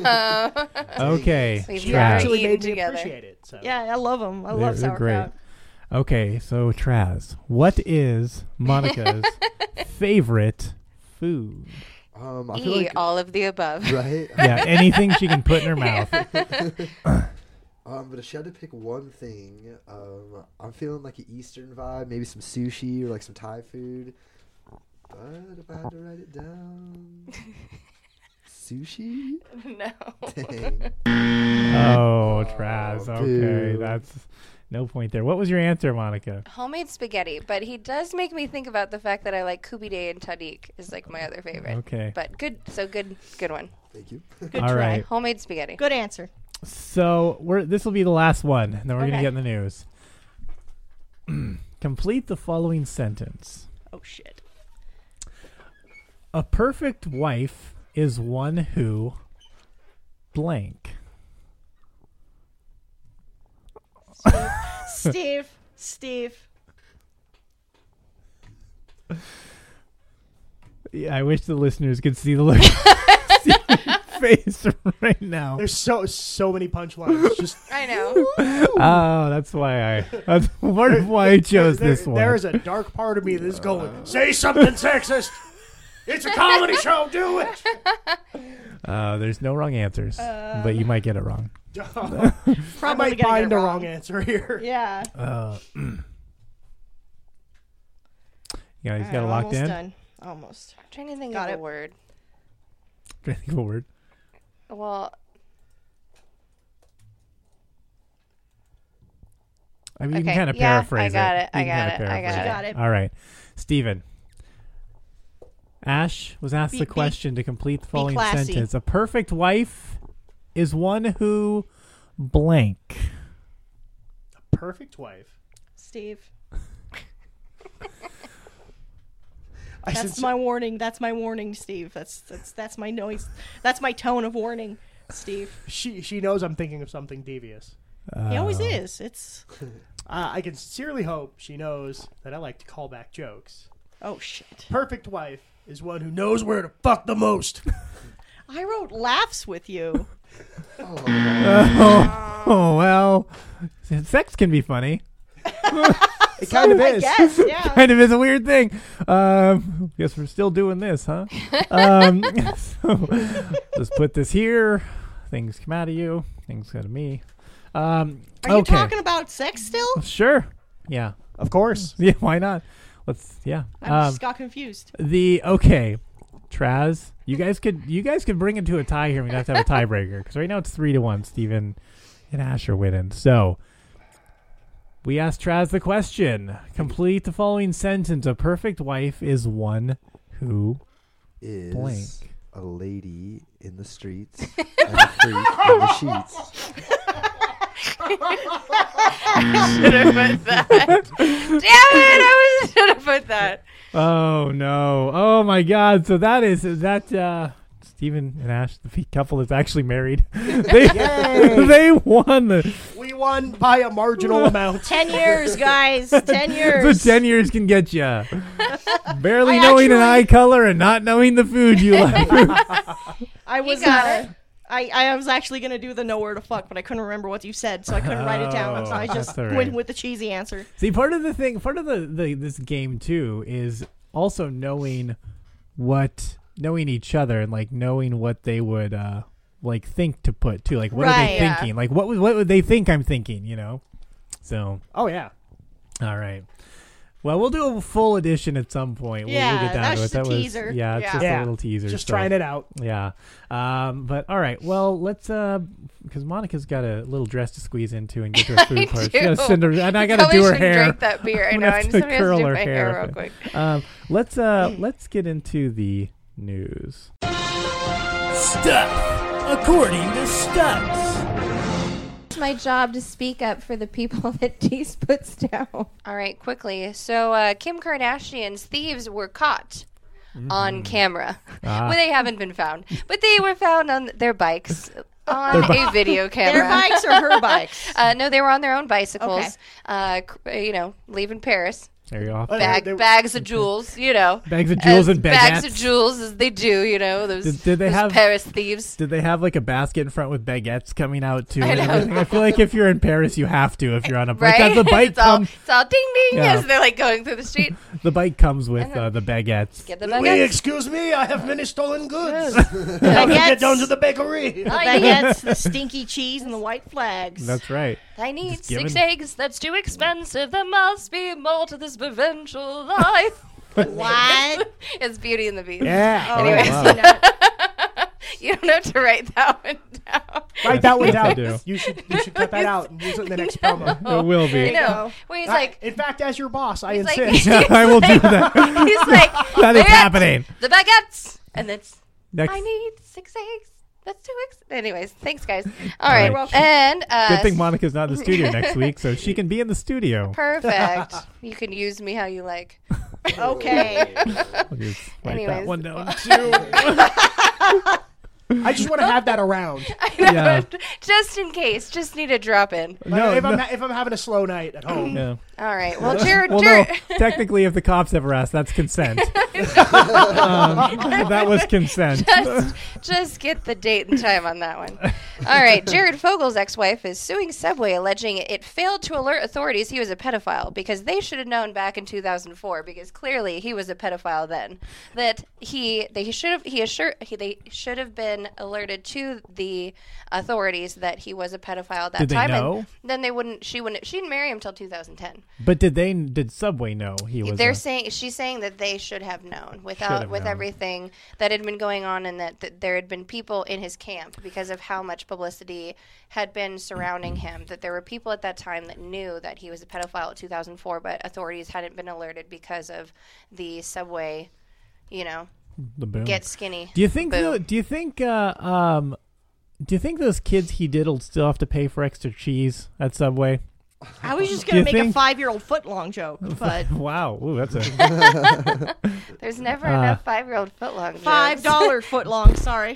A: Okay.
E: We've
O: She
E: never
O: actually
E: eaten
O: made me
E: together.
O: appreciate it. So.
N: Yeah, I love them. I
A: They're-
N: love
A: they're
N: sauerkraut.
A: great. Okay, so Traz, what is Monica's favorite food?
F: I feel
E: Eat
F: like,
E: all of the above.
F: right?
A: Yeah, anything she can put in her mouth.
F: But if she had to pick one thing, I'm feeling like an Eastern vibe, maybe some sushi or like some Thai food. But if I had to write it down, sushi?
E: No.
F: Dang.
A: Oh, Traz. Okay,
F: boo.
A: that's no point there. What was your answer, Monica?
E: Homemade spaghetti, but he does make me think about the fact that I like Kubide and Tahdig is like my other favorite.
A: Okay.
E: But good one.
F: Thank you.
N: Good
A: All
N: try.
A: right.
E: Homemade spaghetti.
N: Good answer.
A: So this will be the last one, and then we're gonna
N: Okay.
A: get in the news. Complete the following sentence.
N: Oh shit.
A: A perfect wife is one who blank.
N: Steve.
A: Yeah, I wish the listeners could see the look on Steven's face right now.
O: There's so many punchlines. Just
E: I know.
A: Oh, that's part of why I chose this one.
O: There is a dark part of me that's going, say something sexist. It's a comedy show. Do it.
A: There's no wrong answers, but you might get it wrong.
O: I
N: Probably
O: might
N: gonna
O: find
N: get
O: a
N: it
O: wrong answer here.
N: Yeah.
A: Yeah, he's
N: All
A: got it
N: right,
A: locked
N: almost
A: in.
N: Done. Almost.
E: I'm trying to think
N: Got
E: of
N: it.
E: a word.
A: Trying to think of a word.
E: Well,
A: I mean, you
E: Okay,
A: can kind of
E: yeah,
A: paraphrase
E: I got it.
A: You
E: I
A: can
E: got
A: kinda
E: it. I got
A: paraphrase
N: it. Got it.
A: All right. Steven. Ash was asked the
N: Be
A: question to complete the following
N: classy.
A: sentence. A perfect wife is one who blank.
O: Perfect wife.
N: Steve.
O: I
N: That's my warning. That's my warning, Steve. That's my noise. That's my tone of warning, Steve.
O: She knows I'm thinking of something devious.
N: He always is. It's.
O: I can sincerely hope she knows that I like to call back jokes.
N: Oh shit.
O: Perfect wife is one who knows where to fuck the most.
N: I wrote laughs with you.
A: Oh, well. Sex can be funny.
O: It kind of
N: I
O: is.
N: guess, yeah.
A: Kind of is a weird thing. Guess we're still doing this, huh? So just put this here. Things come out of you. Things go to me.
N: Are you
A: okay.
N: talking about sex still?
A: Sure. Yeah.
O: Of course.
A: Yeah. Why not? Yeah.
N: I just got confused.
A: Okay, Traz, you guys could bring it to a tie here. We'd have to have a tiebreaker because right now it's 3-1. Steven and Ash are winning. So we asked Traz the question: complete the following sentence. A perfect wife is one who
F: Is
A: blank.
F: a lady in the streets and a freak in the sheets.
E: I should have put that. Damn it! I should have put that.
A: Oh no! Oh my God! So that is Stephen and Ash, the couple, is actually married. They won.
O: We won by a marginal amount.
N: 10 years, guys. 10 years.
A: So 10 years can get you. Barely knowing an eye color and not knowing the food you like.
N: I was actually gonna do the nowhere to fuck, but I couldn't remember what you said, so I couldn't write it down. So I just went with the cheesy answer.
A: See, part of this game too is also knowing each other and like knowing what they would like think to put too. Like what are they thinking? Like what would they think I'm thinking? You know. So.
O: Oh yeah.
A: All right. Well, we'll do a full edition at some point. We'll get down to it.
N: That was teaser.
A: It's just a little teaser.
O: Just trying it out.
A: Yeah. But all right. Well, let's because Monica's got a little dress to squeeze into and get to her food part. She gotta send her, and I gotta do her hair.
E: Drink that beer. I know. I just have to do my hair real quick.
A: Let's get into the news.
D: Stuff according to Studs.
E: It's my job to speak up for the people that Deez puts down. All right, quickly. So Kim Kardashian's thieves were caught on camera. Well, they haven't been found, but they were found on their bikes. On a video camera.
N: Their bikes or her bikes?
E: No, they were on their own bicycles. Okay. Leaving Paris.
A: There you go.
E: Bags of jewels, you know.
A: Bags of jewels and baguettes.
E: Bags of jewels, as they do, you know. Those,
A: did they have
E: Paris thieves?
A: Did they have like a basket in front with baguettes coming out too?
E: I know.
A: I feel like if you're in Paris, you have to if you're on a bike.
E: Right?
A: The bike
E: it's all ding ding as they're like going through the street.
A: The bike comes with the baguettes.
E: Get the baguettes.
O: Wait, excuse me, I have many stolen goods. Get down to the bakery.
N: The baguettes, the stinky cheese, and the white flags.
A: That's right.
E: I need 6 eggs. That's too expensive. There must be more to this provincial life.
N: What?
E: It's Beauty and the Beast.
A: Yeah.
E: Anyways,
A: wow.
E: you don't have to write that one down.
O: Write that one down. You should cut that out and use it in the next promo.
A: It will be.
E: I know. Where he's like,
O: in fact, as your boss, I
E: like-
O: insist.
A: I will do that.
E: he's like,
A: That is happening.
E: The baguettes, and that's
A: Next.
E: I need 6 eggs. That's too Anyways, thanks guys. All right.
A: right.
E: And
A: good thing Monica's not in the studio next week, so she can be in the studio.
E: Perfect. You can use me how you like.
N: Okay.
A: I'll just write that one down
O: too. I just want to have that around.
E: I know. Yeah. Just in case. Just need a drop in.
O: If I'm having a slow night at home.
A: Yeah.
E: All right. Well, Jared.
A: No, technically, if the cops ever ask, that's consent. That was consent.
E: Just get the date and time on that one. All right. Jared Fogel's ex-wife is suing Subway, alleging it failed to alert authorities he was a pedophile because they should have known back in 2004 because clearly he was a pedophile then. That they should have been alerted to the authorities that he was a pedophile at that
A: Did
E: time.
A: they know?
E: And then she didn't marry him until 2010.
A: But did Subway know he was?
E: She's saying that they should have known with
A: known.
E: everything that had been going on, and that there had been people in his camp because of how much publicity had been surrounding him. That there were people at that time that knew that he was a pedophile in 2004, but authorities hadn't been alerted because of the Subway,
A: the boom.
E: Get skinny.
A: Do you think?
E: Boom.
A: Do you think those kids he did will still have to pay for extra cheese at Subway?
N: I was just going to make a 5-year-old footlong joke, but...
A: Wow. Ooh, that's a...
E: There's never enough 5-year-old footlong jokes.
N: $5 footlong, sorry.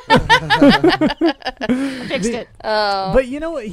N: I fixed it.
E: Oh.
A: But you know what?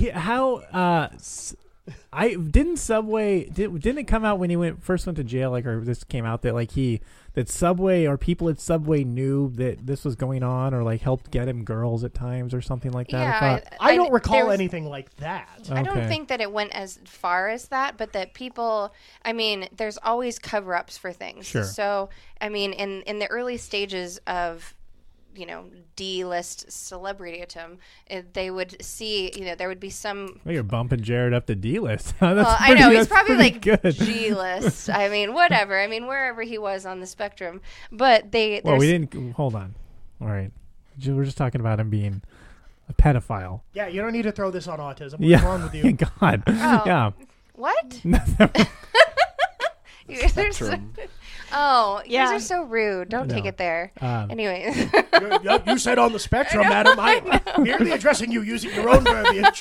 A: Subway didn't it come out when he first went to jail, or this came out that Subway or people at Subway knew that this was going on, or helped get him girls at times or something like that?
E: Yeah,
O: I don't recall anything like that.
E: I don't think that it went as far as that, but that people, there's always cover-ups for things.
A: Sure.
E: So, in the early stages of, D-list celebrity-atom, they would see, there would be some...
A: Well, you're bumping Jared up the D-list.
E: I know, he's probably
A: good.
E: G-list. Whatever. Wherever he was on the spectrum. But we
A: didn't... Hold on. All right. We're just talking about him being a pedophile.
O: Yeah, you don't need to throw this on autism. What's wrong with you?
A: Thank God.
E: Oh.
A: Yeah.
E: What? You guys are so rude. Don't take it there. Anyways.
O: You said on the spectrum, madam. I'm merely addressing you using your own verbiage.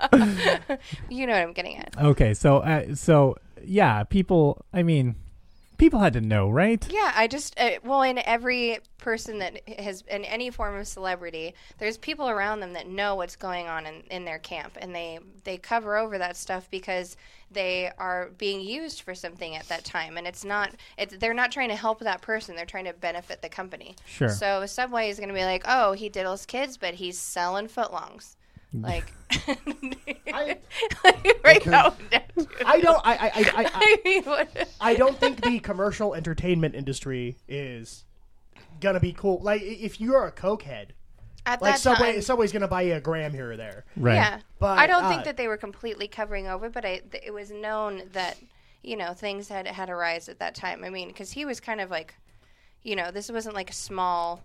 E: You know what I'm getting at.
A: Okay, so yeah, people, people had to know, right?
E: Yeah, I just in every person that has in any form of celebrity, there's people around them that know what's going on in their camp, and they cover over that stuff because they are being used for something at that time, and they're not trying to help that person, they're trying to benefit the company.
A: Sure.
E: So Subway is going to be like, oh, he diddles kids, but he's selling footlongs. Like, right now,
O: I don't think the commercial entertainment industry is gonna be cool. Like, if you're a cokehead,
E: at
O: like
E: that
O: Subway's gonna buy you a gram here or there.
A: Right.
E: Yeah,
O: but
E: I don't think that they were completely covering over, but it was known that things had a rise at that time. I mean, because he was kind of like, this wasn't like a small,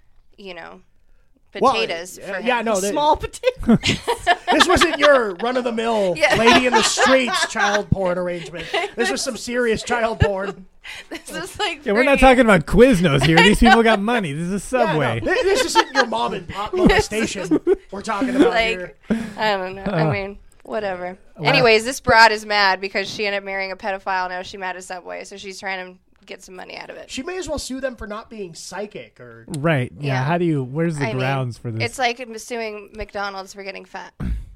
E: potatoes for him.
N: Small potatoes.
O: This wasn't your run-of-the-mill lady in the streets child porn arrangement. This was some serious child porn.
E: This is like
A: we're not talking about Quiznos here. These people got money. This is Subway.
O: Yeah, no, this isn't your mom and pop molestation we're talking about here.
E: I don't know. I mean, whatever. Anyways, this broad is mad because she ended up marrying a pedophile. Now she's mad at Subway, so she's trying to get some money out of it.
O: She may as well sue them for not being psychic or
A: right. Yeah. How do you? Where's the grounds for this?
E: It's like suing McDonald's for getting fat.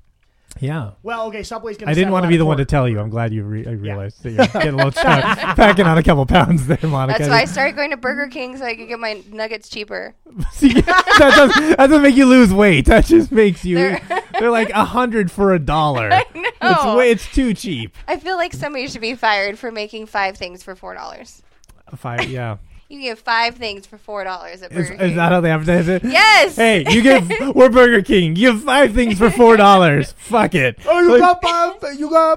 A: Yeah.
O: Well, okay, Subway's going to
A: I didn't want to be the one to tell you. I'm glad you realized that you're getting a little packing on a couple pounds there, Monica.
E: That's why I started going to Burger King so I could get my nuggets cheaper.
A: See, that doesn't make you lose weight. That just makes you. They're like $100 for $1.
E: I know.
A: It's too cheap.
E: I feel like somebody should be fired for making 5 things for $4.
A: 5, yeah.
E: You can get 5 things for $4 at Burger King.
A: Is that how they advertise it?
E: Yes.
A: Hey, we're Burger King. You have 5 things for $4. Fuck it.
O: Oh, you got $4?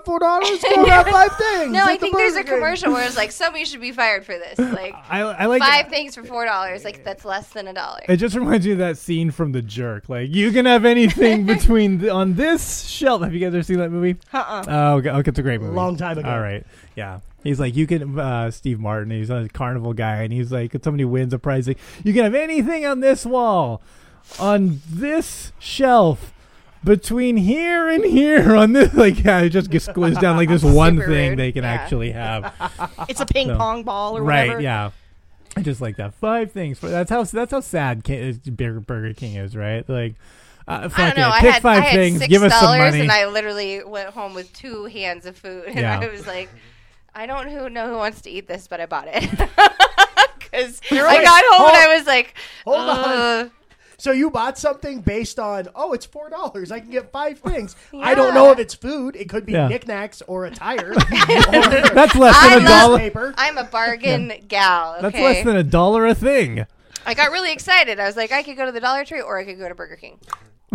O: Go have 5 things.
E: No, I think there's a commercial where it's like somebody should be fired for this. Like
A: I like
E: 5 things for $4. Like that's less than $1.
A: It just reminds me of that scene from The Jerk. Like you can have anything on this shelf. Have you guys ever seen that movie? Oh, okay, it's a great movie.
O: Long time ago.
A: All right, yeah. He's like, you can, Steve Martin, he's a carnival guy, and he's like, if somebody wins a prize, like, you can have anything on this wall, on this shelf, between here and here, on this, like, it just gets squeezed down, like, this one thing
E: rude.
A: they can actually have.
N: It's a ping pong ball or whatever.
A: Right, yeah. I just like that. 5 things. That's how sad Burger King is, right? Like, fuck
E: I don't know.
A: it. Pick 5 things,
E: $6
A: give us some money.
E: and I literally went home with 2 hands of food, and I was like, I don't know who wants to eat this, but I bought it. Because I got home and I was like,
O: hold on. So you bought something based on, it's $4. I can get 5 things.
E: Yeah.
O: I don't know if it's food. It could be knickknacks or a tire.
A: That's less than $1.
E: I'm a bargain gal. Okay?
A: That's less than $1 a thing.
E: I got really excited. I was like, I could go to the Dollar Tree or I could go to Burger King.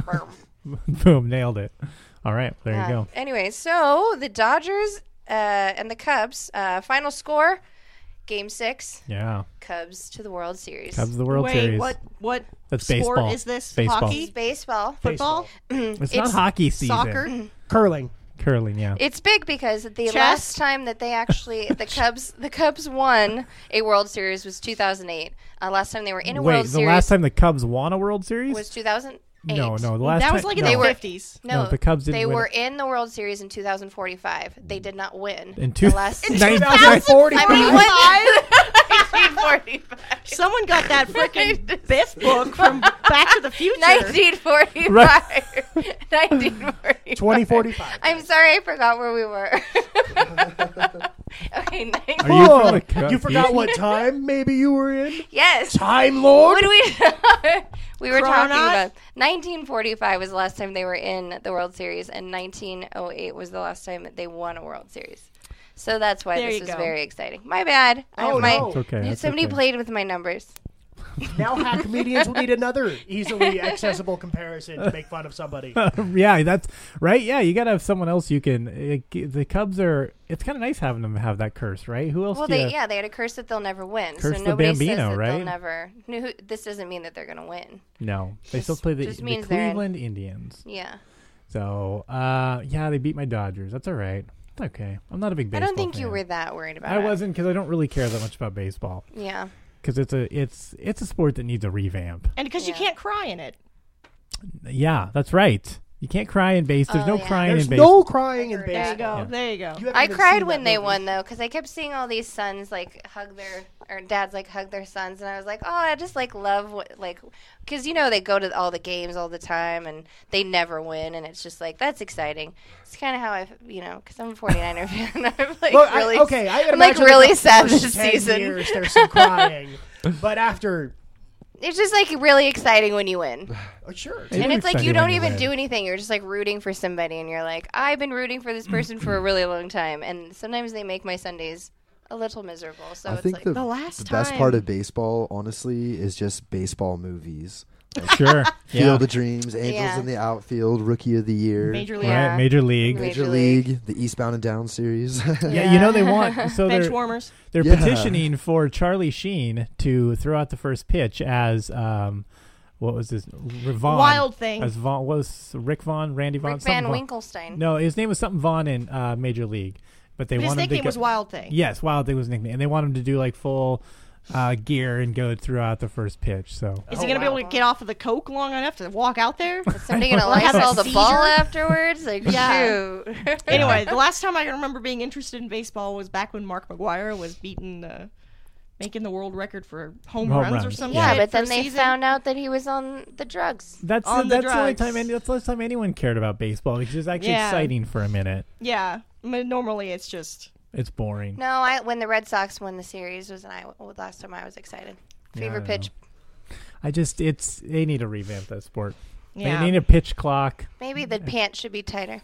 A: Boom, nailed it. All right, there you go.
E: Anyway, so the Dodgers and the Cubs, final score, Game 6.
A: Yeah.
E: Cubs to the World Series.
A: Cubs to the World Series.
N: What
A: That's
N: sport
A: baseball.
N: is this?
A: Baseball.
N: Hockey?
E: It's baseball.
N: Football?
A: It's not hockey season.
N: Soccer?
O: Curling.
A: Curling, yeah.
E: It's big because the
N: Chess?
E: last time that they actually the Cubs won a World Series was 2008. Last time they were in a World Series.
A: Wait, the last time the Cubs won a World Series
E: was 2008.
A: No, the last
N: that
A: time
N: was like in
E: they
N: the
E: were
N: 50s.
E: No,
A: the Cubs didn't
E: They
A: win
E: were
A: it.
E: in the World Series in 2045. They did not win.
A: In
E: the last
O: 2045.
E: I mean, what? 1945.
N: Someone got that freaking Biff book from Back to the Future.
E: 1945.
A: Right.
E: 1945.
O: 2045.
E: I'm sorry, I forgot where we were. Okay,
O: You forgot what time maybe you were in?
E: Yes.
O: Time Lord?
E: What do we were talking
N: Chronaut?
E: about 1945 was the last time they were in the World Series, and 1908 was the last time that they won a World Series. So that's why
N: There
E: this
N: you
E: was
N: go.
E: very exciting. My bad.
O: Oh, no.
A: It's okay.
E: Somebody
A: okay.
E: played with my numbers.
O: Now hack comedians will need another easily accessible comparison to make fun of somebody.
A: Yeah, that's right. Yeah, you got to have someone else you can. The Cubs are. It's kind of nice having them have that curse, right? Who else?
E: Well,
A: do
E: they
A: you,
E: had a curse that they'll never win.
A: Curse
E: so
A: the
E: nobody
A: Bambino,
E: says that
A: right?
E: they'll never. No, this doesn't mean that they're going to win.
A: No, they still play the
E: just means they're in-
A: Cleveland Indians.
E: Yeah.
A: So, yeah, they beat my Dodgers. That's all right. It's okay. I'm not a big baseball
E: I don't think
A: fan.
E: you were that worried about
A: I
E: it.
A: wasn't because I don't really care that much about baseball.
E: Yeah.
A: Because it's a sport that needs a revamp.
N: And because you can't cry in it.
A: Yeah, that's right. You can't cry in base. There's
E: Oh,
A: no
E: yeah.
A: crying
O: There's
A: in baseball.
O: no crying in
N: There you
O: baseball.
N: go. There you go.
O: You haven't
E: I
O: even
E: cried
O: seen
E: when
O: that
E: they
O: movie.
E: won though, because I kept seeing all these sons like hug their or dads like hug their sons, and I was like, oh, I just like love what like because they go to all the games all the time and they never win, and it's just like that's exciting. It's kind of how I because I'm a 49er fan. I'm like
O: Look,
E: really
O: I'm
E: like really sad
O: first
E: this
O: 10
E: season.
O: Years, there's some crying, but after.
E: It's just like really exciting when you win.
O: Oh, sure.
E: And it's like you don't even do anything. You're just like rooting for somebody, and you're like, I've been rooting for this person for a really long time. And sometimes they make my Sundays a little miserable. So
F: I
E: it's
F: think
E: like
F: the
N: last
F: best
N: time-
F: part of baseball, honestly, is just baseball movies. Like
A: Sure.
F: Field
A: Yeah.
F: of Dreams, Angels
E: Yeah.
F: in the Outfield, Rookie of the Year.
N: Major League.
A: Right, Major League.
F: Major League, the Eastbound and Down series.
A: Yeah, they want so
N: Bench
A: they're
N: warmers.
A: they're
F: Yeah.
A: petitioning for Charlie Sheen to throw out the first pitch as what was his Vaughn,
N: Wild Thing.
A: as Vaughn was Rick Vaughn, Randy Vaughn,
E: Rick
A: something
E: Van
A: Vaughn.
E: Winklestein.
A: No, his name was something Vaughn in Major League, but they
N: But his
A: wanted
N: nickname
A: to
N: was Wild Thing.
A: Yes, Wild Thing was his nickname, and they want him to do like full gear and go throughout the first pitch. So
N: Is he going to be able to get off of the coke long enough to walk out there?
E: Is somebody gonna
N: Like, have a
E: Lysol the ball
N: seizure?
E: afterwards? Like,
N: Yeah.
E: shoot.
N: Anyway, the last time I can remember being interested in baseball was back when Mark McGwire was making the world record for home runs or something.
E: Yeah, but then they found out that he was on the drugs.
A: that's the only time that's the last time anyone cared about baseball because it's actually
N: Yeah.
A: exciting for a minute.
N: Yeah, but normally it's just.
A: It's boring.
E: No, when the Red Sox won the series was last time I was excited.
A: Yeah,
E: Fever
A: I
E: pitch.
A: They need to revamp that sport.
E: Yeah.
A: They need a pitch clock.
E: Maybe the pants should be tighter.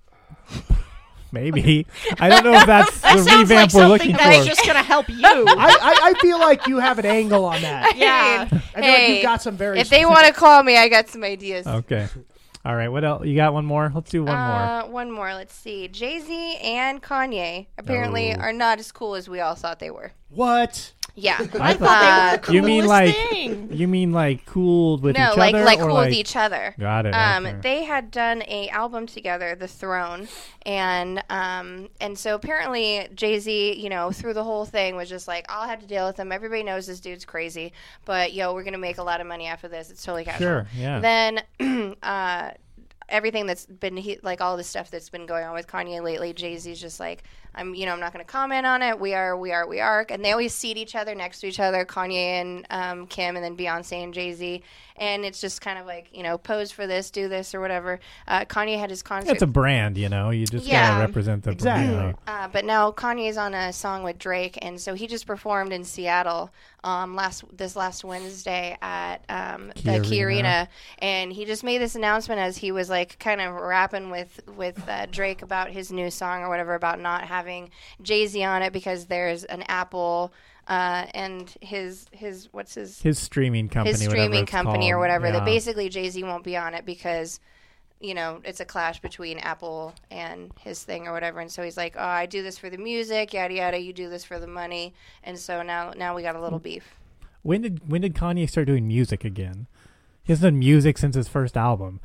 A: Maybe. I don't know if that's
N: That
A: the
N: sounds
A: revamp
N: like
A: we're
N: something
A: looking
N: that's
A: for.
N: just gonna help you.
O: I feel like you have an angle on that.
N: Yeah.
O: I feel like you've got some very.
E: If they want to call me, I got some ideas.
A: Okay. All right. What else? You got one more? Let's do one more.
E: One more. Let's see. Jay-Z and Kanye apparently
A: Oh.
E: are not as cool as we all thought they were.
O: What?
E: Yeah.
A: I thought
E: they were
A: you mean like cool with
E: no,
A: each
E: like
A: other?
E: like
A: or
E: cool with each other.
A: Got it. Okay.
E: They had done a album together, The Throne, and so apparently Jay-Z, through the whole thing was just like, I'll have to deal with him. Everybody knows this dude's crazy, but we're gonna make a lot of money after this. It's totally casual.
A: Sure, yeah.
E: Then everything that's been like all the stuff that's been going on with Kanye lately, Jay-Z's just like, I'm not going to comment on it. We are, and they always seat each other next to each other, Kanye and Kim, and then Beyonce and Jay-Z, and it's just kind of like pose for this, do this or whatever. Kanye had his concert.
A: It's a brand, you just gotta represent the brand.
E: But now Kanye's on a song with Drake, and so he just performed in Seattle this last Wednesday at the Key Arena, and he just made this announcement as he was like kind of rapping with Drake about his new song or whatever, about not having Jay-Z on it because there's an Apple and his
A: streaming company,
E: his streaming company or whatever,
A: Yeah.
E: that basically Jay-Z won't be on it because it's a clash between Apple and his thing or whatever. And so he's like, oh, I do this for the music, yada yada, you do this for the money. And so now we got a little beef.
A: When did Kanye start doing music again? He hasn't done music since his first album.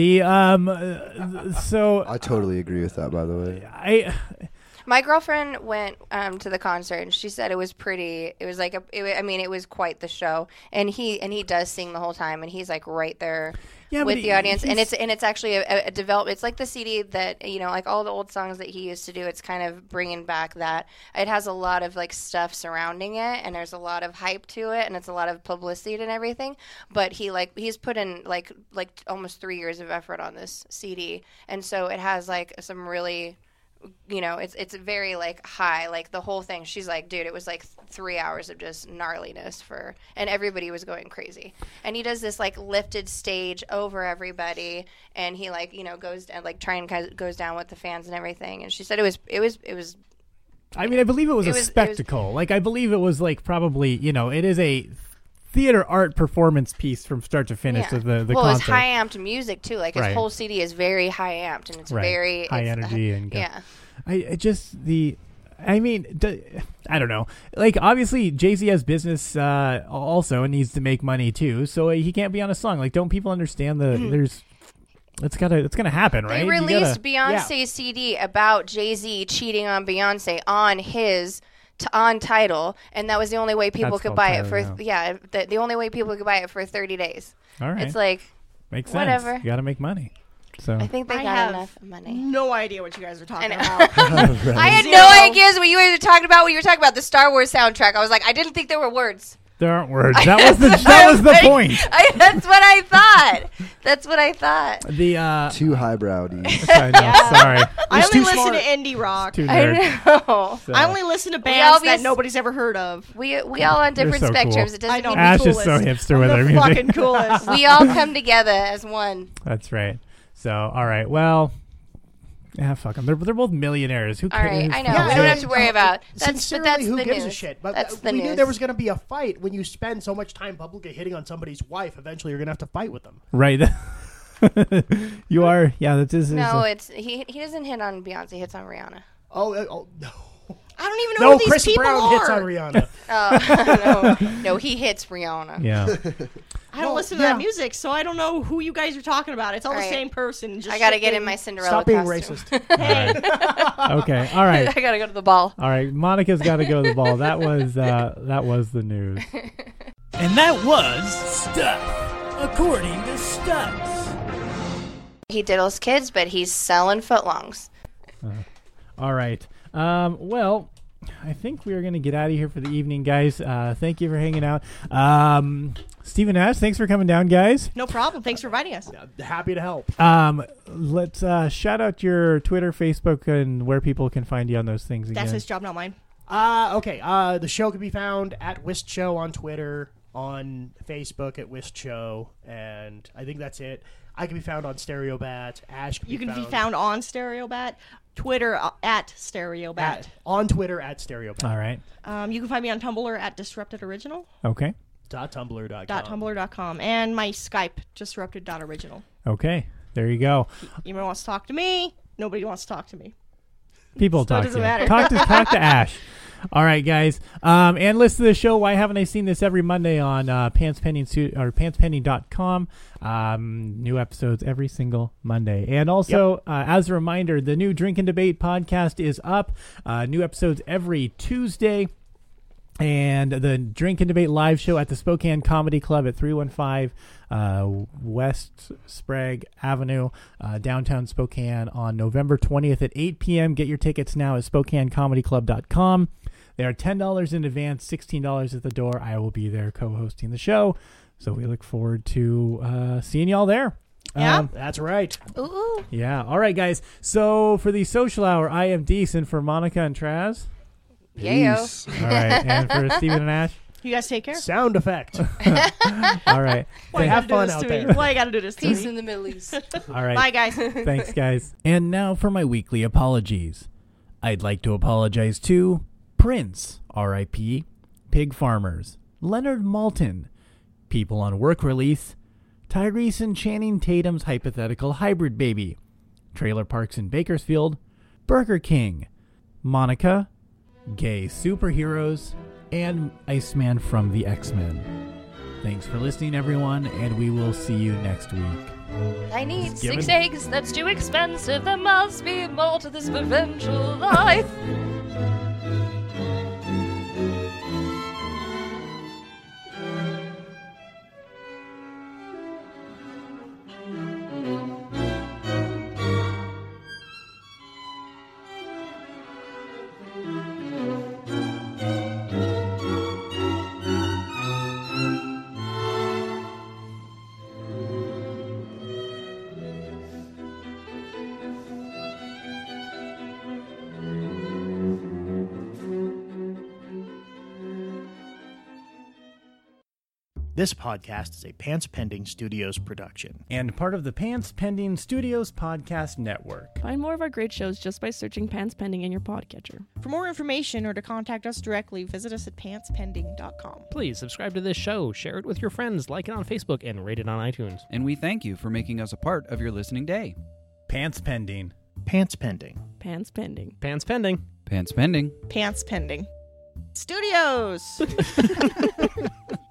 A: So
F: I totally agree with that, by the way.
E: My girlfriend went to the concert, and she said it was pretty. It was like it was quite the show. And he does sing the whole time, and he's like right there with the audience. And it's actually a development. It's like the CD that like all the old songs that he used to do. It's kind of bringing back that. It has a lot of like stuff surrounding it, and there's a lot of hype to it, and it's a lot of publicity and everything. But he's put in like almost 3 years of effort on this CD, and so it has like some really. It's very like high, like the whole thing. She's like, dude, it was like 3 hours of just gnarliness and everybody was going crazy. And he does this like lifted stage over everybody, and he like goes down, like goes down with the fans and everything. And she said it was.
A: I mean, I believe it was a spectacle. Like I believe it was like probably it is a theater art performance piece from start to finish.
E: Yeah.
A: The
E: well,
A: concert.
E: it's high amped music too. Like his
A: Right.
E: whole CD is very high amped, and it's very
A: high energy and
E: yeah.
A: I don't know. Like obviously Jay-Z has business also and needs to make money too, so he can't be on a song. Like don't people understand it's gonna happen, right?
E: They released Beyonce's CD about Jay-Z cheating on Beyonce on his on Tidal, and that was the only way people
A: That's
E: could
A: called
E: buy it
A: Tidal,
E: for the only way people could buy it for 30 days.
A: All right.
E: It's like
A: makes
E: whatever.
A: sense. You got to make money. So
E: I think they
N: I
E: got
N: have
E: enough money.
N: No idea what you guys are talking
E: know.
N: about.
E: I had no ideas what you guys were talking about when you were talking about the Star Wars soundtrack. I was like, I didn't think there were words.
A: there aren't words. That was the point.
E: That's what I thought. That's what I thought.
A: The
F: too highbrow. Dude.
A: I know, sorry.
N: I only listen
O: smart.
N: to indie rock.
A: Too
E: I
A: nerd.
E: know.
A: So.
N: I only listen to
E: all
N: bands
E: be
N: that
E: s-
N: nobody's ever heard of.
E: We all on different
A: so cool.
E: spectrums. It doesn't
N: I know.
E: mean
A: Ash
N: the
A: is so
N: coolest.
A: hipster with
N: I'm
A: her
N: the
A: music.
N: fucking coolest.
E: we all come together as one.
A: That's right. So, all right. Well, yeah, fuck them. They're both millionaires. Who
E: All
A: cares?
E: right, I know.
O: Yeah,
E: we don't have to worry about.
O: Sincerely,
E: That's
O: who
E: the
O: gives
E: news.
O: a shit? But
E: That's the
O: we
E: news.
O: knew there was going to be a fight. When you spend so much time publicly hitting on somebody's wife, eventually you're going to have to fight with them.
A: Right. You are. Yeah, that is.
E: No, it's he doesn't hit on Beyonce. He hits on Rihanna.
O: Oh no.
N: I don't even know
O: No,
N: who these
O: Chris
N: people
O: Brown
N: are.
O: hits on Rihanna.
E: No, he hits Rihanna.
A: Yeah.
N: I don't listen to that music, so I don't know who you guys are talking about. It's all
E: All
N: the
E: right.
N: same person. Just
E: I got to get in
N: shifting.
E: my Cinderella
O: Stop being
E: costume.
O: racist.
N: Hey.
A: Okay. All right.
E: I got to go to the ball.
A: All right. Monica's got to go to the ball. That was the news.
D: And that was Stuff, according to Stubbs.
E: He diddles kids, but he's selling footlongs.
A: All right. Well, I think we are going to get out of here for the evening, guys. Thank you for hanging out. Stephen Ash, thanks for coming down, guys.
N: No problem. Thanks for inviting us.
O: Happy to help.
A: Let's shout out your Twitter, Facebook, and where people can find you on those things again.
N: That's his job, not mine.
O: Okay. The show can be found at Whist Show on Twitter, on Facebook at Whist Show, and I think that's it. I can be found on Stereo Bat. Ash can
N: You
O: be
N: can
O: found
N: be found on Stereobat, Twitter at Stereobat.
O: on Twitter at Stereo Bat.
A: All right.
N: You can find me on Tumblr at Disrupted Original.
A: Okay.
O: .tumblr.com.
N: .tumblr.com and my Skype disrupted.original.
A: Okay. There you go.
N: Anyone wants to talk to me? Nobody wants to talk to me.
A: People
N: So it
A: talk to
N: doesn't
A: you.
N: matter.
A: Talk to Ash. All right, guys. And listen to the show. Why haven't I seen this every Monday on pantspending.com? New episodes every single Monday. And also, as a reminder, the new Drink and Debate podcast is up. New episodes every Tuesday. And the Drink and Debate live show at the Spokane Comedy Club at 315 West Sprague Avenue, downtown Spokane on November 20th at 8 p.m. Get your tickets now at SpokaneComedyClub.com. They are $10 in advance, $16 at the door. I will be there co-hosting the show. So we look forward to seeing y'all there.
N: Yeah,
O: that's right.
E: Ooh.
A: Yeah. All right, guys. So for the social hour, I am Decent. For Monica and Traz.
E: Peace.
A: All right. And for Stephen and Ash.
N: You guys take care.
O: Sound effect.
A: All right.
N: Why you
O: have
N: gotta
O: fun
N: do this
O: out
N: to
O: there.
N: me? Why you gotta do this to
E: Peace
N: me?
E: in the Middle East.
A: All right.
N: Bye, guys.
A: Thanks, guys. And now for my weekly apologies. I'd like to apologize to Prince, R.I.P., Pig Farmers, Leonard Maltin, People on Work Release, Tyrese and Channing Tatum's hypothetical hybrid baby, Trailer Parks in Bakersfield, Burger King, Monica, Gay Superheroes, and Iceman from the X-Men. Thanks for listening, everyone, and we will see you next week.
P: I need
A: Give
P: 6
A: it-
P: eggs, that's too expensive. There must be more to this provincial life.
O: This podcast is a Pants Pending Studios production.
A: And part of the Pants Pending Studios podcast network.
H: Find more of our great shows just by searching Pants Pending in your podcatcher.
N: For more information or to contact us directly, visit us at pantspending.com.
Q: Please subscribe to this show, share it with your friends, like it on Facebook, and rate it on iTunes.
G: And we thank you for making us a part of your listening day.
A: Pants Pending.
O: Pants Pending.
H: Pants Pending.
Q: Pants Pending.
G: Pants Pending.
N: Pants Pending. Studios!